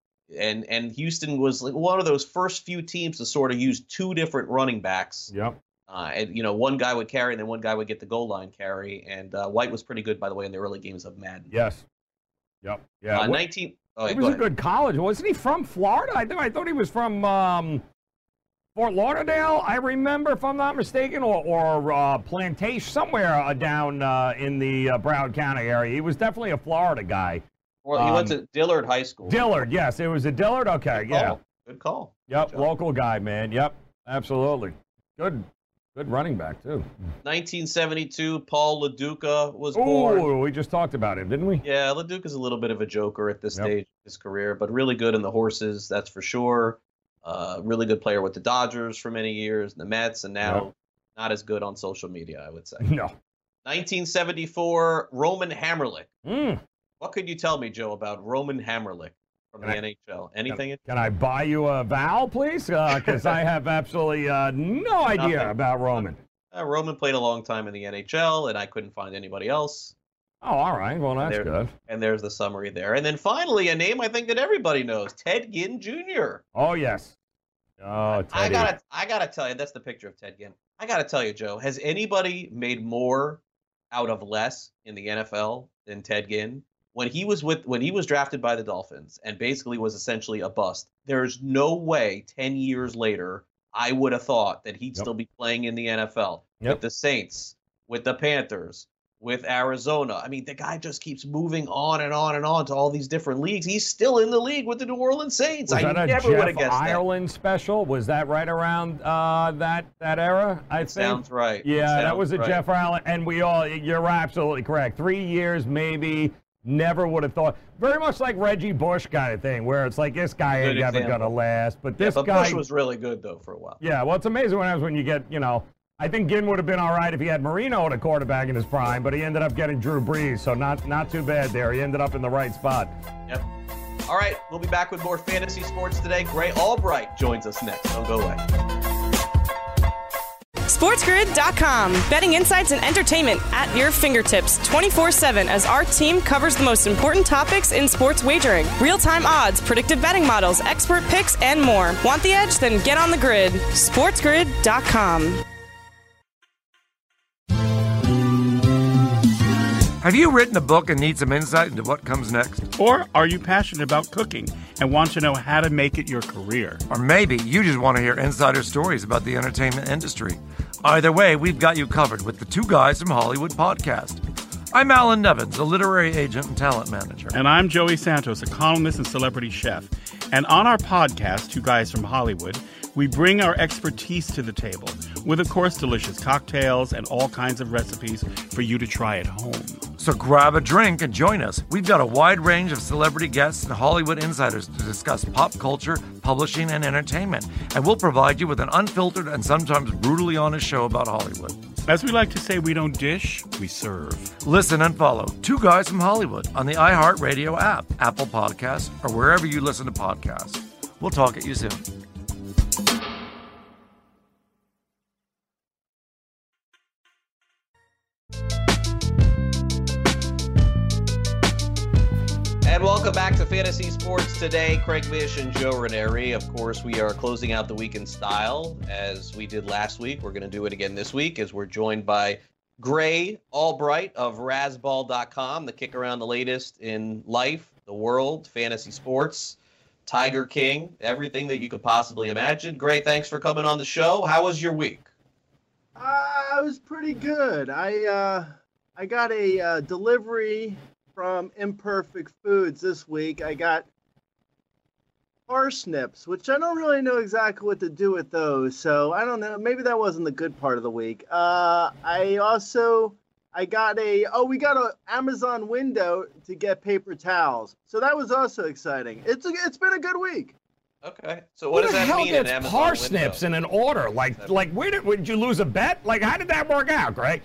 And and Houston was like one of those first few teams to sort of use two different running backs. Yep. Uh, and, you know, one guy would carry and then one guy would get the goal line carry. And uh, White was pretty good, by the way, in the early games of Madden. Yes. Yep. Yeah. Uh, nineteen. Oh, he yeah, was go a good college. Wasn't he from Florida? I, th- I thought he was from... Um... Fort Lauderdale, I remember, if I'm not mistaken, or, or uh, Plantation, somewhere uh, down uh, in the uh, Broward County area. He was definitely a Florida guy. Well, he um, went to Dillard High School. Dillard, yes. It was a Dillard? Okay, Good yeah. Call. Good call. Yep, Good local guy, man. Yep, absolutely. Good good running back, too. nineteen seventy-two, Paul LaDuca was Ooh, born. we just talked about him, didn't we? Yeah, LaDuca's a little bit of a joker at this Yep. stage of his career, but really good in the horses, that's for sure. Uh, really good player with the Dodgers for many years, the Mets, and now Yep. not as good on social media, I would say. No. nineteen seventy-four, Roman Hammerlick. Mm. What could you tell me, Joe, about Roman Hammerlick from Can the I- N H L? Anything? Can, can I buy you a vowel, please? Because I have absolutely uh, no idea Nothing. about Roman. Uh, Roman played a long time in the N H L, and I couldn't find anybody else. Oh, all right. Well, that's there, good. And there's the summary there. And then finally, a name I think that everybody knows, Ted Ginn Junior Oh, yes. Oh, Teddy. I gotta, I gotta tell you, that's the picture of Ted Ginn. I gotta tell you, Joe, has anybody made more out of less in the N F L than Ted Ginn? When he was with, when he was drafted by the Dolphins and basically was essentially a bust, there's no way ten years later I would have thought that he'd Yep. still be playing in the N F L Yep. with the Saints, with the Panthers, with Arizona. I mean, the guy just keeps moving on and on and on to all these different leagues. He's still in the league with the New Orleans Saints. Was I that a never would have Jeff guessed that. Ireland special? Was that right around uh, that that era? I think. Sounds right. Yeah, Sounds that was a right. Jeff Ireland, and we all. You're absolutely correct. Three years, maybe. Never would have thought. Very much like Reggie Bush kind of thing, where it's like this guy ain't Good ever example. gonna last. But Yeah, this but guy Bush was really good though for a while. Yeah, well, it's amazing what happens when you get, you know, I think Ginn would have been all right if he had Marino at a quarterback in his prime, but he ended up getting Drew Brees, so not not too bad there. He ended up in the right spot. Yep. All right, we'll be back with more fantasy sports today. Gray Albright joins us next. Don't go away. SportsGrid dot com. Betting insights and entertainment at your fingertips twenty-four seven as our team covers the most important topics in sports wagering. Real-time odds, predictive betting models, expert picks, and more. Want the edge? Then get on the grid. SportsGrid dot com. Have you written a book and need some insight into what comes next? Or are you passionate about cooking and want to know how to make it your career? Or maybe you just want to hear insider stories about the entertainment industry. Either way, we've got you covered with the Two Guys from Hollywood podcast. I'm Alan Nevins, a literary agent and talent manager. And I'm Joey Santos, a columnist and celebrity chef. And on our podcast, Two Guys from Hollywood, we bring our expertise to the table with, of course, delicious cocktails and all kinds of recipes for you to try at home. So grab a drink and join us. We've got a wide range of celebrity guests and Hollywood insiders to discuss pop culture, publishing, and entertainment. And we'll provide you with an unfiltered and sometimes brutally honest show about Hollywood. As we like to say, we don't dish, we serve. Listen and follow Two Guys from Hollywood on the iHeartRadio app, Apple Podcasts, or wherever you listen to podcasts. We'll talk at you soon. And welcome back to Fantasy Sports Today. Craig Mish and Joe Ranieri. Of course, we are closing out the week in style as we did last week. We're going to do it again this week as we're joined by Gray Albright of Razzball dot com, the kick around the latest in life, the world, fantasy sports, Tiger King, everything that you could possibly imagine. Gray, thanks for coming on the show. How was your week? Uh, it was pretty good. I uh, I got a uh, delivery from Imperfect Foods this week. I got parsnips, which I don't really know exactly what to do with those. So I don't know. Maybe that wasn't the good part of the week. Uh, I also I got a, oh, we got an Amazon window to get paper towels. So that was also exciting. It's a, it's been a good week. Okay. So what Who does the that hell mean in gets Amazon parsnips window? in an order? Like, like, where did, did you lose a bet? Like, how did that work out, Greg?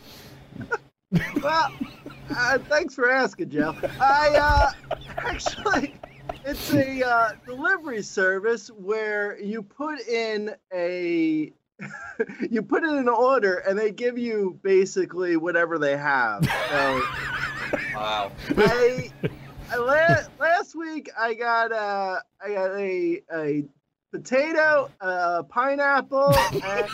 Well, uh, thanks for asking, Joe. I, uh, actually, it's a uh, delivery service where you put in a, you put in an order and they give you basically whatever they have. So, Wow. I, I last, last week I got uh I got a a potato, a pineapple, and,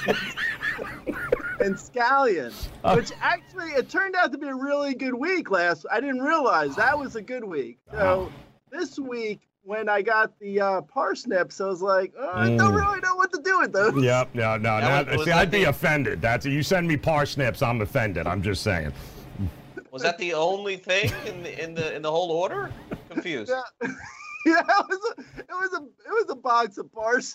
and scallion, which actually it turned out to be a really good week last. I didn't realize that was a good week. So this week when I got the uh, parsnips, I was like, oh, I don't really know what to do with those. Yep, no, no, That no. was- See, was I'd that be the- offended. That's you send me parsnips, I'm offended. I'm just saying. Was that the only thing in the in the in the whole order? Confused. Yeah, yeah, it was a, it was a, it was a box of parsnips.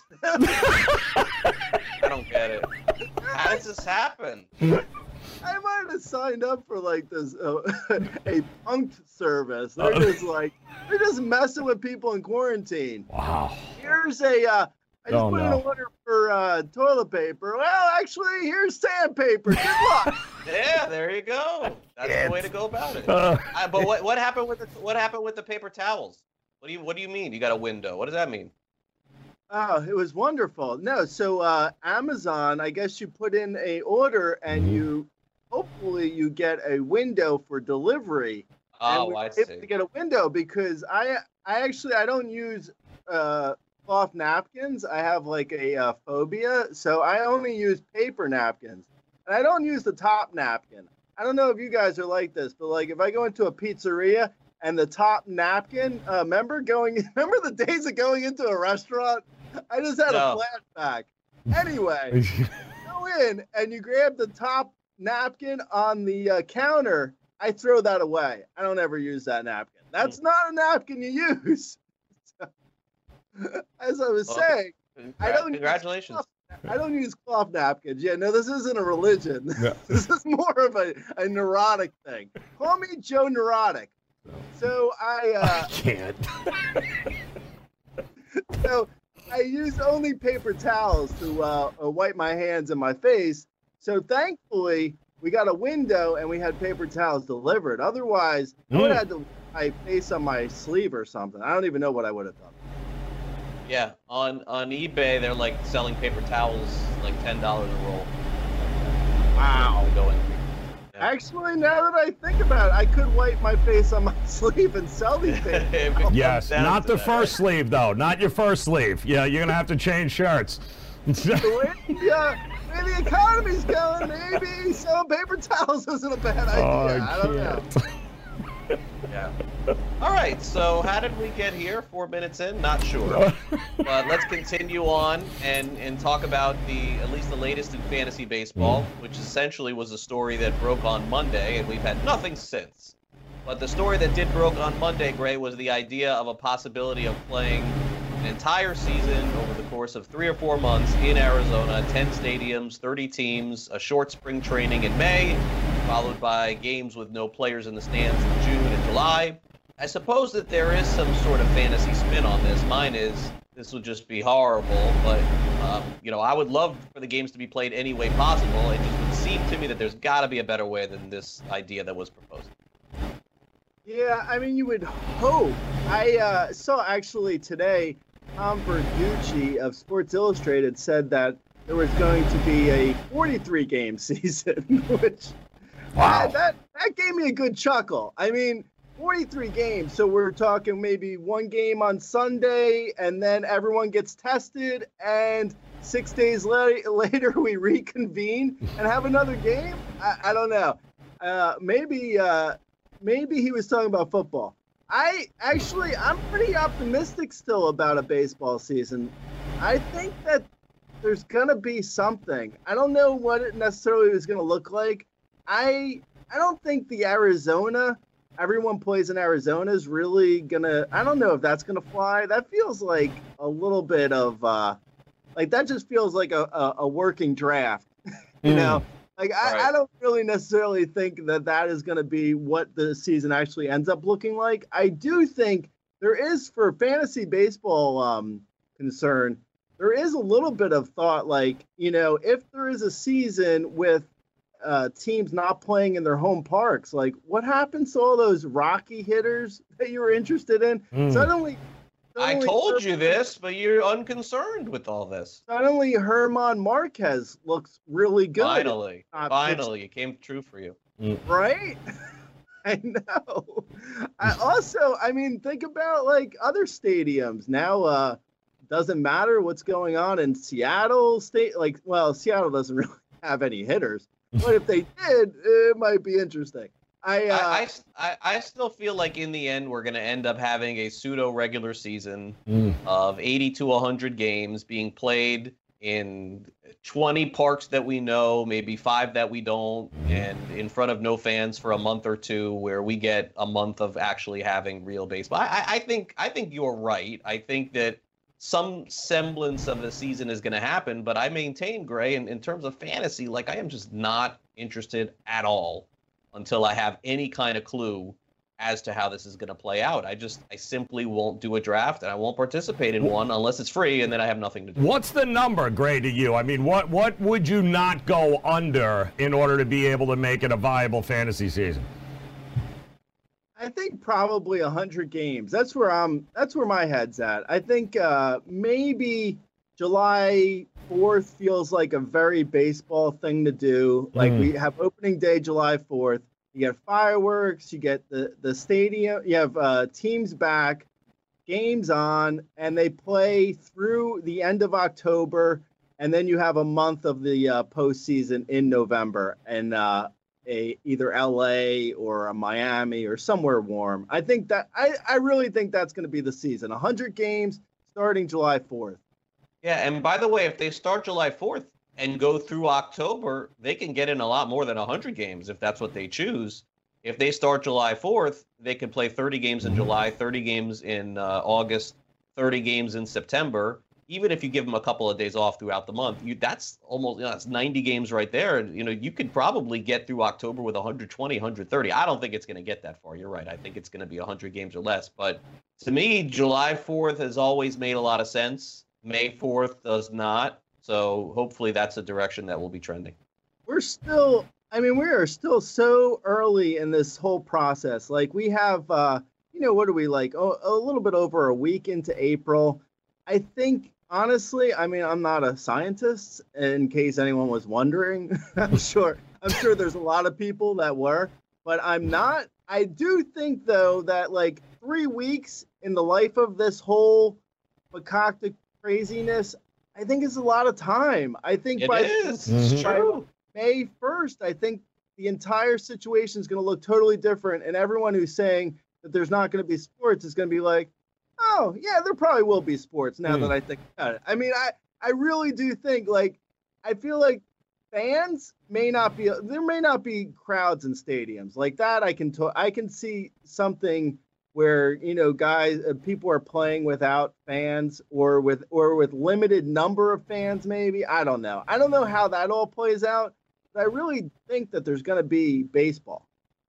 I don't get it. How does this happen? I might have signed up for like this uh, a punked service. They're just like they're just messing with people in quarantine. Wow. Here's a uh, I just Oh, put in no. an order for uh, toilet paper. Well, actually, here's sandpaper. Good luck. Yeah, there you go. That's the way to go about it. Uh, Uh, but what what happened with the what happened with the paper towels? What do you what do you mean? You got a window? What does that mean? Oh, it was wonderful. No, so uh, Amazon, I guess you put in a order and you hopefully you get a window for delivery. and Oh, we I were able see. to get a window because I I actually I don't use uh, cloth napkins. I have like a uh, phobia, so I only use paper napkins, and I don't use the top napkin. I don't know if you guys are like this, but like if I go into a pizzeria and the top napkin, uh, remember going, remember the days of going into a restaurant? I just had No. a flashback. Anyway, go in and you grab the top napkin on the uh, counter. I throw that away. I don't ever use that napkin. That's not a napkin you use. As I was Well, saying, I don't use Congratulations. cloth- I don't use cloth napkins. Yeah, no, this isn't a religion. Yeah. This is more of a, a neurotic thing. Call me Joe Neurotic. So I, uh, I can't. so I use only paper towels to uh, uh, wipe my hands and my face. So thankfully, we got a window and we had paper towels delivered. Otherwise, I would have had to my face on my sleeve or something. I don't even know what I would have done. Yeah, on on eBay they're like selling paper towels like ten dollars a roll. Wow. To go in. Yeah. Actually, now that I think about it, I could wipe my face on my sleeve and sell these paper If it towels. comes Yes, down not to the that, first sleeve though. Not your first sleeve. Yeah, you're gonna have to change shirts. The way, uh, where the economy's going, maybe selling paper towels isn't a bad idea. Oh, I don't know. Yeah. All right. So how did we get here? Four minutes in? Not sure. But let's continue on and and talk about the at least the latest in fantasy baseball, which essentially was a story that broke on Monday, and we've had nothing since. But the story that did broke on Monday, Gray, was the idea of a possibility of playing an entire season over the course of three or four months in Arizona, ten stadiums, thirty teams, a short spring training in May, followed by games with no players in the stands in June and July. I suppose that there is some sort of fantasy spin on this. Mine is this will just be horrible, but um, you know, I would love for the games to be played any way possible. It just would seem to me that there's got to be a better way than this idea that was proposed. Yeah, I mean, you would hope. I uh, saw actually today, Tom Verducci of Sports Illustrated said that there was going to be a forty-three game season, which Wow. that, that that gave me a good chuckle. I mean, forty-three games, so we're talking maybe one game on Sunday, and then everyone gets tested, and six days la- later we reconvene and have another game. I, I don't know. Uh, maybe. Uh, Maybe he was talking about football. I actually, I'm pretty optimistic still about a baseball season. I think that there's gonna be something. I don't know what it necessarily is gonna look like. I I don't think the Arizona, everyone plays in Arizona is really gonna. I don't know if that's gonna fly. That feels like a little bit of uh, like that just feels like a a, a working draft. You know, Like, I, Right. I don't really necessarily think that that is going to be what the season actually ends up looking like. I do think there is, for fantasy baseball um, concern, there is a little bit of thought, like, you know, if there is a season with uh, teams not playing in their home parks, like, what happens to all those Rocky hitters that you were interested in? Mm. Suddenly, I suddenly told you Herman- this, but you're unconcerned with all this. Suddenly, Herman Marquez looks really good. Finally, Uh, finally, it came true for you. Right? I know. I also, I mean, think about like other stadiums. Now, uh, doesn't matter what's going on in Seattle state. Like, well, Seattle doesn't really have any hitters, but if they did, it might be interesting. I, uh, I, I, I, I still feel like in the end we're going to end up having a pseudo regular season Mm. of eighty to one hundred games being played in twenty parks that we know, maybe five that we don't, and in front of no fans for a month or two, where we get a month of actually having real baseball. I, I think I think you're right. I think that some semblance of a season is going to happen, but I maintain, Gray, in, in terms of fantasy, like I am just not interested at all until I have any kind of clue as to how this is going to play out. I just, I simply won't do a draft, and I won't participate in one unless it's free, and then I have nothing to do. What's the number, Gray, to you? I mean, what what would you not go under in order to be able to make it a viable fantasy season? I think probably one hundred games. That's where I'm. That's where my head's at. I think uh, maybe July fourth feels like a very baseball thing to do. Like Mm. we have opening day July fourth. You get fireworks. You get the the stadium. You have uh, teams back, games on, and they play through the end of October, and then you have a month of the uh, postseason in November, and uh, a either L A or a Miami or somewhere warm. I think that I, I really think that's going to be the season. one hundred games starting July fourth. Yeah, and by the way, if they start July fourth and go through October, they can get in a lot more than one hundred games if that's what they choose. If they start July fourth, they can play thirty games in July, thirty games in uh, August, thirty games in September. Even if you give them a couple of days off throughout the month, you that's almost, you know, that's ninety games right there. And, you know, you could probably get through October with one hundred twenty, one hundred thirty. I don't think it's going to get that far. You're right. I think it's going to be one hundred games or less. But to me, July fourth has always made a lot of sense. May fourth does not. So hopefully that's a direction that will be trending. We're still, I mean, we are still so early in this whole process. Like we have, uh, you know, what are we like? Oh, a little bit over a week into April. I think, honestly, I mean, I'm not a scientist, in case anyone was wondering. I'm sure, I'm sure there's a lot of people that were, but I'm not. I do think, though, that like three weeks in the life of this whole macaque craziness, I think it's a lot of time. I think It by, is. Mhm. It's by true. May first, I think the entire situation is going to look totally different, and everyone who's saying that there's not going to be sports is going to be like, oh, yeah, there probably will be sports now Hmm. that I think about it. I mean, I, I really do think, like, I feel like fans may not be, there may not be crowds in stadiums. Like that, I can, to, I can see something where, you know, guys, uh, people are playing without fans or with, or with limited number of fans, maybe. I don't know. I don't know how that all plays out, but I really think that there's going to be baseball.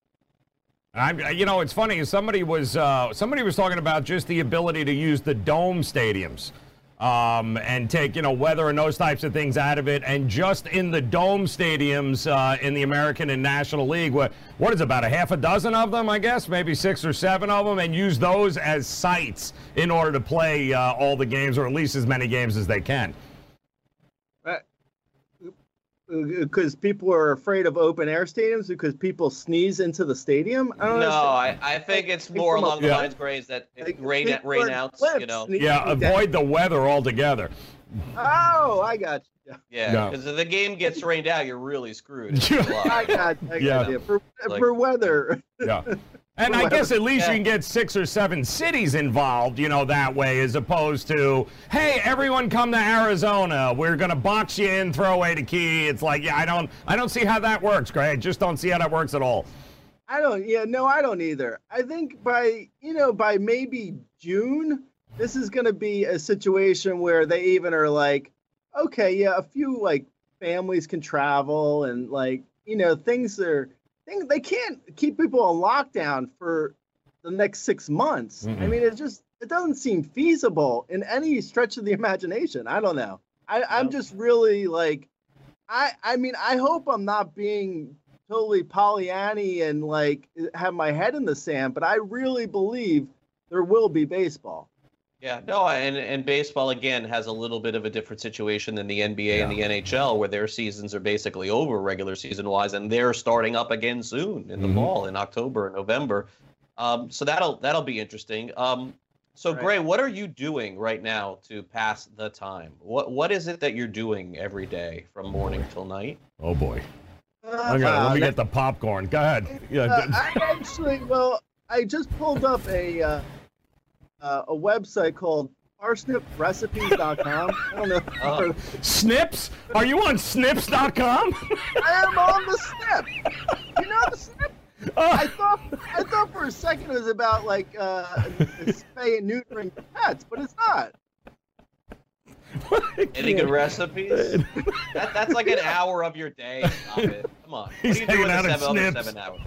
I'm, you know, it's funny. Somebody was uh, somebody was talking about just the ability to use the dome stadiums um, and take, you know, weather and those types of things out of it. And just in the dome stadiums uh, in the American and National League, what what is about a half a dozen of them, I guess, maybe six or seven of them, and use those as sites in order to play uh, all the games, or at least as many games as they can. Because people are afraid of open air stadiums because people sneeze into the stadium. I don't No, understand. I, I think it's more from a- along the Yeah. lines, Gray, is that Like, rain, people rain are outs, clips you know. sneezing Yeah, down. avoid the weather altogether. Oh, I got you. Yeah, Yeah. because if the game gets rained out, you're really screwed. It's Yeah. July. I got, I got Yeah. you. For, Like- for weather. Yeah. And I guess at least Yeah. you can get six or seven cities involved, you know, that way, as opposed to, hey, everyone come to Arizona. We're going to box you in, throw away the key. It's like, yeah, I don't I don't see how that works, Greg. I just don't see how that works at all. I don't, yeah, no, I don't either. I think by, you know, by maybe June, this is going to be a situation where they even are like, okay, yeah, a few like families can travel and like, you know, things are things they can't keep people on lockdown for the next six months. Mm-hmm. I mean, it just it doesn't seem feasible in any stretch of the imagination. I don't know. I, I'm just really like, I I mean, I hope I'm not being totally Pollyanny and like have my head in the sand, but I really believe there will be baseball. Yeah, no, and and baseball again has a little bit of a different situation than the N B A yeah. and the N H L, where their seasons are basically over regular season wise, and they're starting up again soon in the mm-hmm. fall, in October and November. Um, so that'll that'll be interesting. Um, so right. Gray, what are you doing right now to pass the time? What what is it that you're doing every day from morning till night? Oh boy, uh, okay, let me get the popcorn. Go ahead. Yeah. Uh, I actually, well, I just pulled up a. Uh, Uh, a website called parsnip recipes dot com. I don't know. Uh, Snips? Are you on snips dot com? I am on the Snip. You know the Snip? Uh, I thought I thought for a second it was about like uh, spay and neutering pets, but it's not. Any good recipes? That, that's like an hour of your day. Stop it. Come on. He's what are you doing the seven, other seven hours?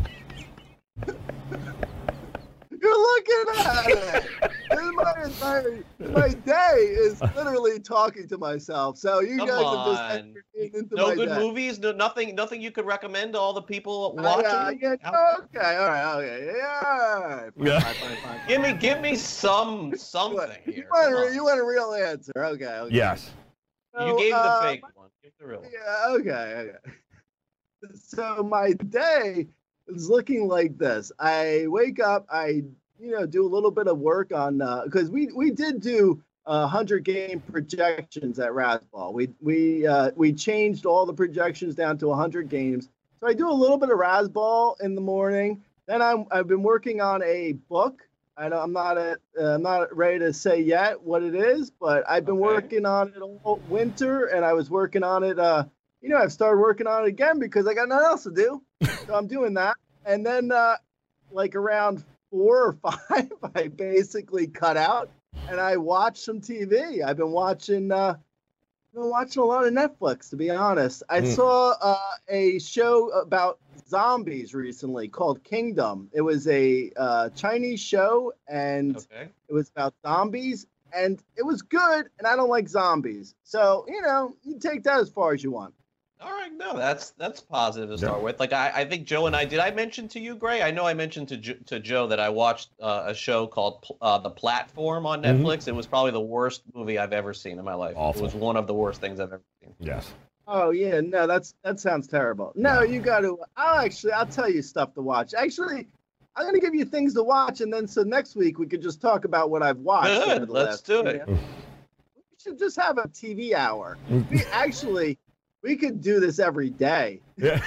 You're looking at it. My, my, my day is literally talking to myself. So you Come guys on. have just entered into no my good day. movies, no nothing, nothing you could recommend to all the people watching. Uh, yeah, yeah, okay, all right, okay, yeah, all right. Fine, yeah. fine, fine, fine. Give me, give me some something you here. Want a, you want a real answer? Okay. okay. Yes. So, you gave uh, the fake one. Give the real one. Yeah. Okay. Okay. So my day is looking like this. I wake up. I you know, do a little bit of work on, because uh, we we did do uh, hundred game projections at Razzball. We we uh, we changed all the projections down to hundred games. So I do a little bit of Razzball in the morning. Then I'm I've been working on a book. I don't, I'm not at, uh, I'm not ready to say yet what it is, but I've been okay. working on it all winter, and I was working on it. Uh, you know, I've started working on it again because I got nothing else to do. So I'm doing that, and then uh, like around four or five, I basically cut out and I watched some T V. I've been watching, uh, I've been watching a lot of Netflix, to be honest. I mm. saw uh, a show about zombies recently called Kingdom. It was a uh, Chinese show, and okay. it was about zombies, and it was good. And I don't like zombies, so you know, you take that as far as you want. All right, no, that's that's positive to start yeah. with. Like I, I think Joe and I did. I mention to you, Gray? I know I mentioned to jo- to Joe that I watched uh, a show called uh, The Platform on Netflix. Mm-hmm. It was probably the worst movie I've ever seen in my life. Awful. It was one of the worst things I've ever seen. Yes. Oh yeah, no, that's that sounds terrible. No, you got to. I'll actually, I'll tell you stuff to watch. Actually, I'm gonna give you things to watch, and then so next week we could just talk about what I've watched. Good, let's do it. We should just have a T V hour. We actually. We could do this every day. Yeah.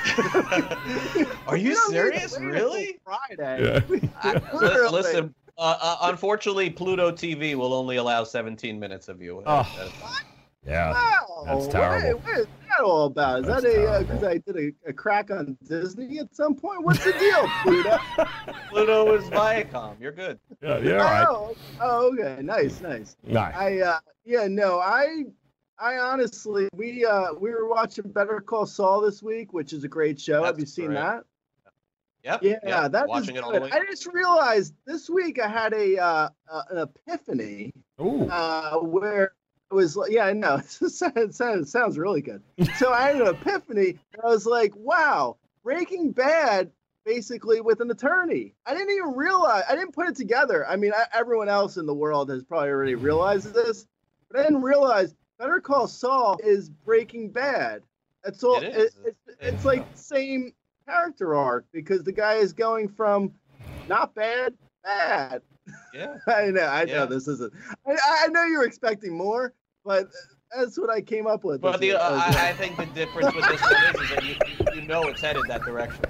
Are you serious? Really? Friday. Yeah. I, listen, uh, uh, unfortunately, Pluto T V will only allow seventeen minutes of you. Oh. Yeah. Wow. That's terrible. What, what is that all about? Is That's that a because uh, I did a, a crack on Disney at some point? What's the deal, Pluto? Pluto is Viacom. You're good. Yeah, you're all right. Oh, oh, okay. Nice, nice. Nice. I uh, yeah, no, I. I honestly, we uh, we were watching Better Call Saul this week, which is a great show. That's Have you seen great. that? Yep. Yeah, yep. that Watching is it all good. the way. I just realized this week I had a uh, uh, an epiphany Ooh. uh, where it was like, yeah, I know it sounds, it sounds really good. So I had an epiphany. And I was like, wow, Breaking Bad basically with an attorney. I didn't even realize. I didn't put it together. I mean, I, everyone else in the world has probably already realized this, but I didn't realize. Better Call Saul is Breaking Bad. That's all. It is. It, it's it's, it's like the same character arc because the guy is going from not bad, bad. Yeah. I know. I yeah. know this isn't. I, I know you were expecting more, but that's what I came up with. But the, uh, I, I think the difference with this one is, is that you, you know it's headed that direction.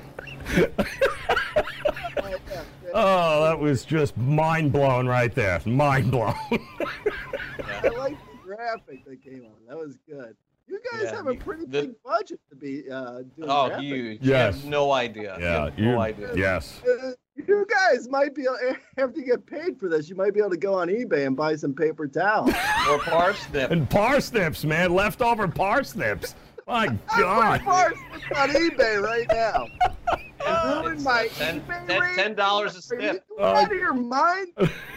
Oh, that was just mind blown right there. Mind blown. Yeah. I like the graphic that came on. That was good. You guys Yeah, have a you- pretty the- big budget to be uh, doing Oh, graphics. huge. Yes. You have no idea. You Yeah. have no you- idea. Yes. Uh, you guys might be after you get paid for this. You might be able to go on eBay and buy some paper towels. Or parsnip. And parsnips, man. Leftover parsnips. My I'm God. putting bars on eBay right now. Yeah, Ruin it's, my uh, ten, eBay ten, rate? ten dollars a Are you stick. out of your mind?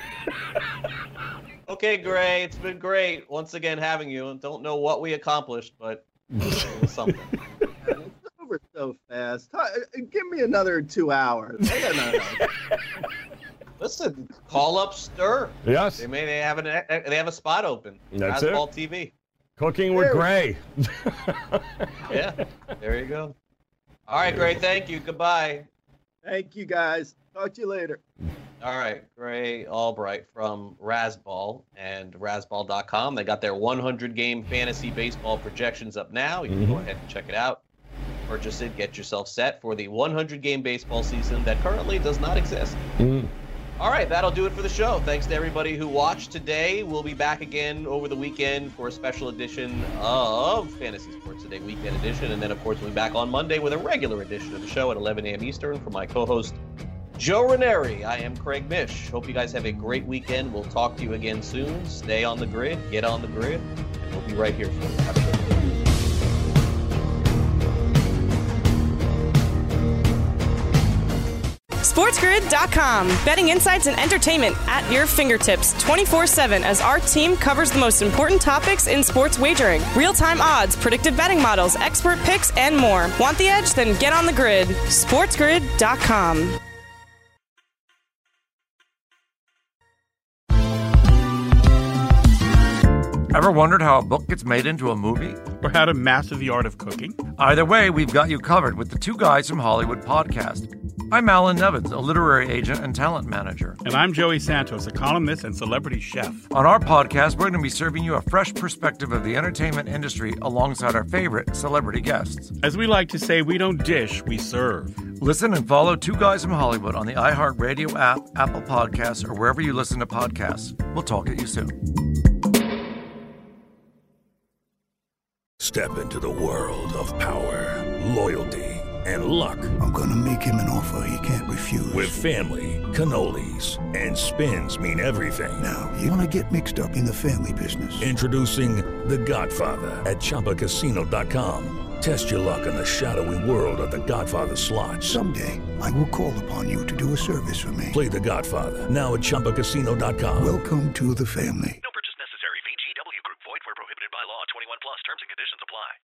Okay, Gray, it's been great once again having you. Don't know what we accomplished, but it was something. It's over so fast. Uh, Give me another two hours. I got another hour. Listen, call up Stir. Yes. They may they have an they have a spot open. That's it. Razzball T V. Cooking with Gray. Yeah, there you go. All right, Gray. Thank you. Goodbye. Thank you, guys. Talk to you later. All right, Gray Albright from Razzball and Razzball dot com. They got their one hundred game fantasy baseball projections up now. You can Mm-hmm. go ahead and check it out. Purchase it. Get yourself set for the one hundred game baseball season that currently does not exist. Mm. All right, that'll do it for the show. Thanks to everybody who watched today. We'll be back again over the weekend for a special edition of Fantasy Sports Today Weekend Edition. And then, of course, we'll be back on Monday with a regular edition of the show at eleven a.m. Eastern. For my co-host, Joe Ranieri, I am Craig Mish. Hope you guys have a great weekend. We'll talk to you again soon. Stay on the grid. Get on the grid. And we'll be right here for you. Have a good day. SportsGrid dot com. Betting insights and entertainment at your fingertips twenty-four seven as our team covers the most important topics in sports wagering. Real-time odds, predictive betting models, expert picks, and more. Want the edge? Then get on the grid. SportsGrid dot com. Ever wondered how a book gets made into a movie? Or how to master the art of cooking? Either way, we've got you covered with the Two Guys from Hollywood podcast. I'm Alan Nevins, a literary agent and talent manager. And I'm Joey Santos, a columnist and celebrity chef. On our podcast, we're going to be serving you a fresh perspective of the entertainment industry alongside our favorite celebrity guests. As we like to say, we don't dish, we serve. Listen and follow Two Guys from Hollywood on the iHeartRadio app, Apple Podcasts, or wherever you listen to podcasts. We'll talk at you soon. Step into the world of power, loyalty, and luck. I'm gonna make him an offer he can't refuse. With family, cannolis, and spins mean everything. Now, you wanna get mixed up in the family business. Introducing The Godfather at Chumba Casino dot com. Test your luck in the shadowy world of The Godfather slot. Someday, I will call upon you to do a service for me. Play The Godfather now at Chumba Casino dot com. Welcome to the family.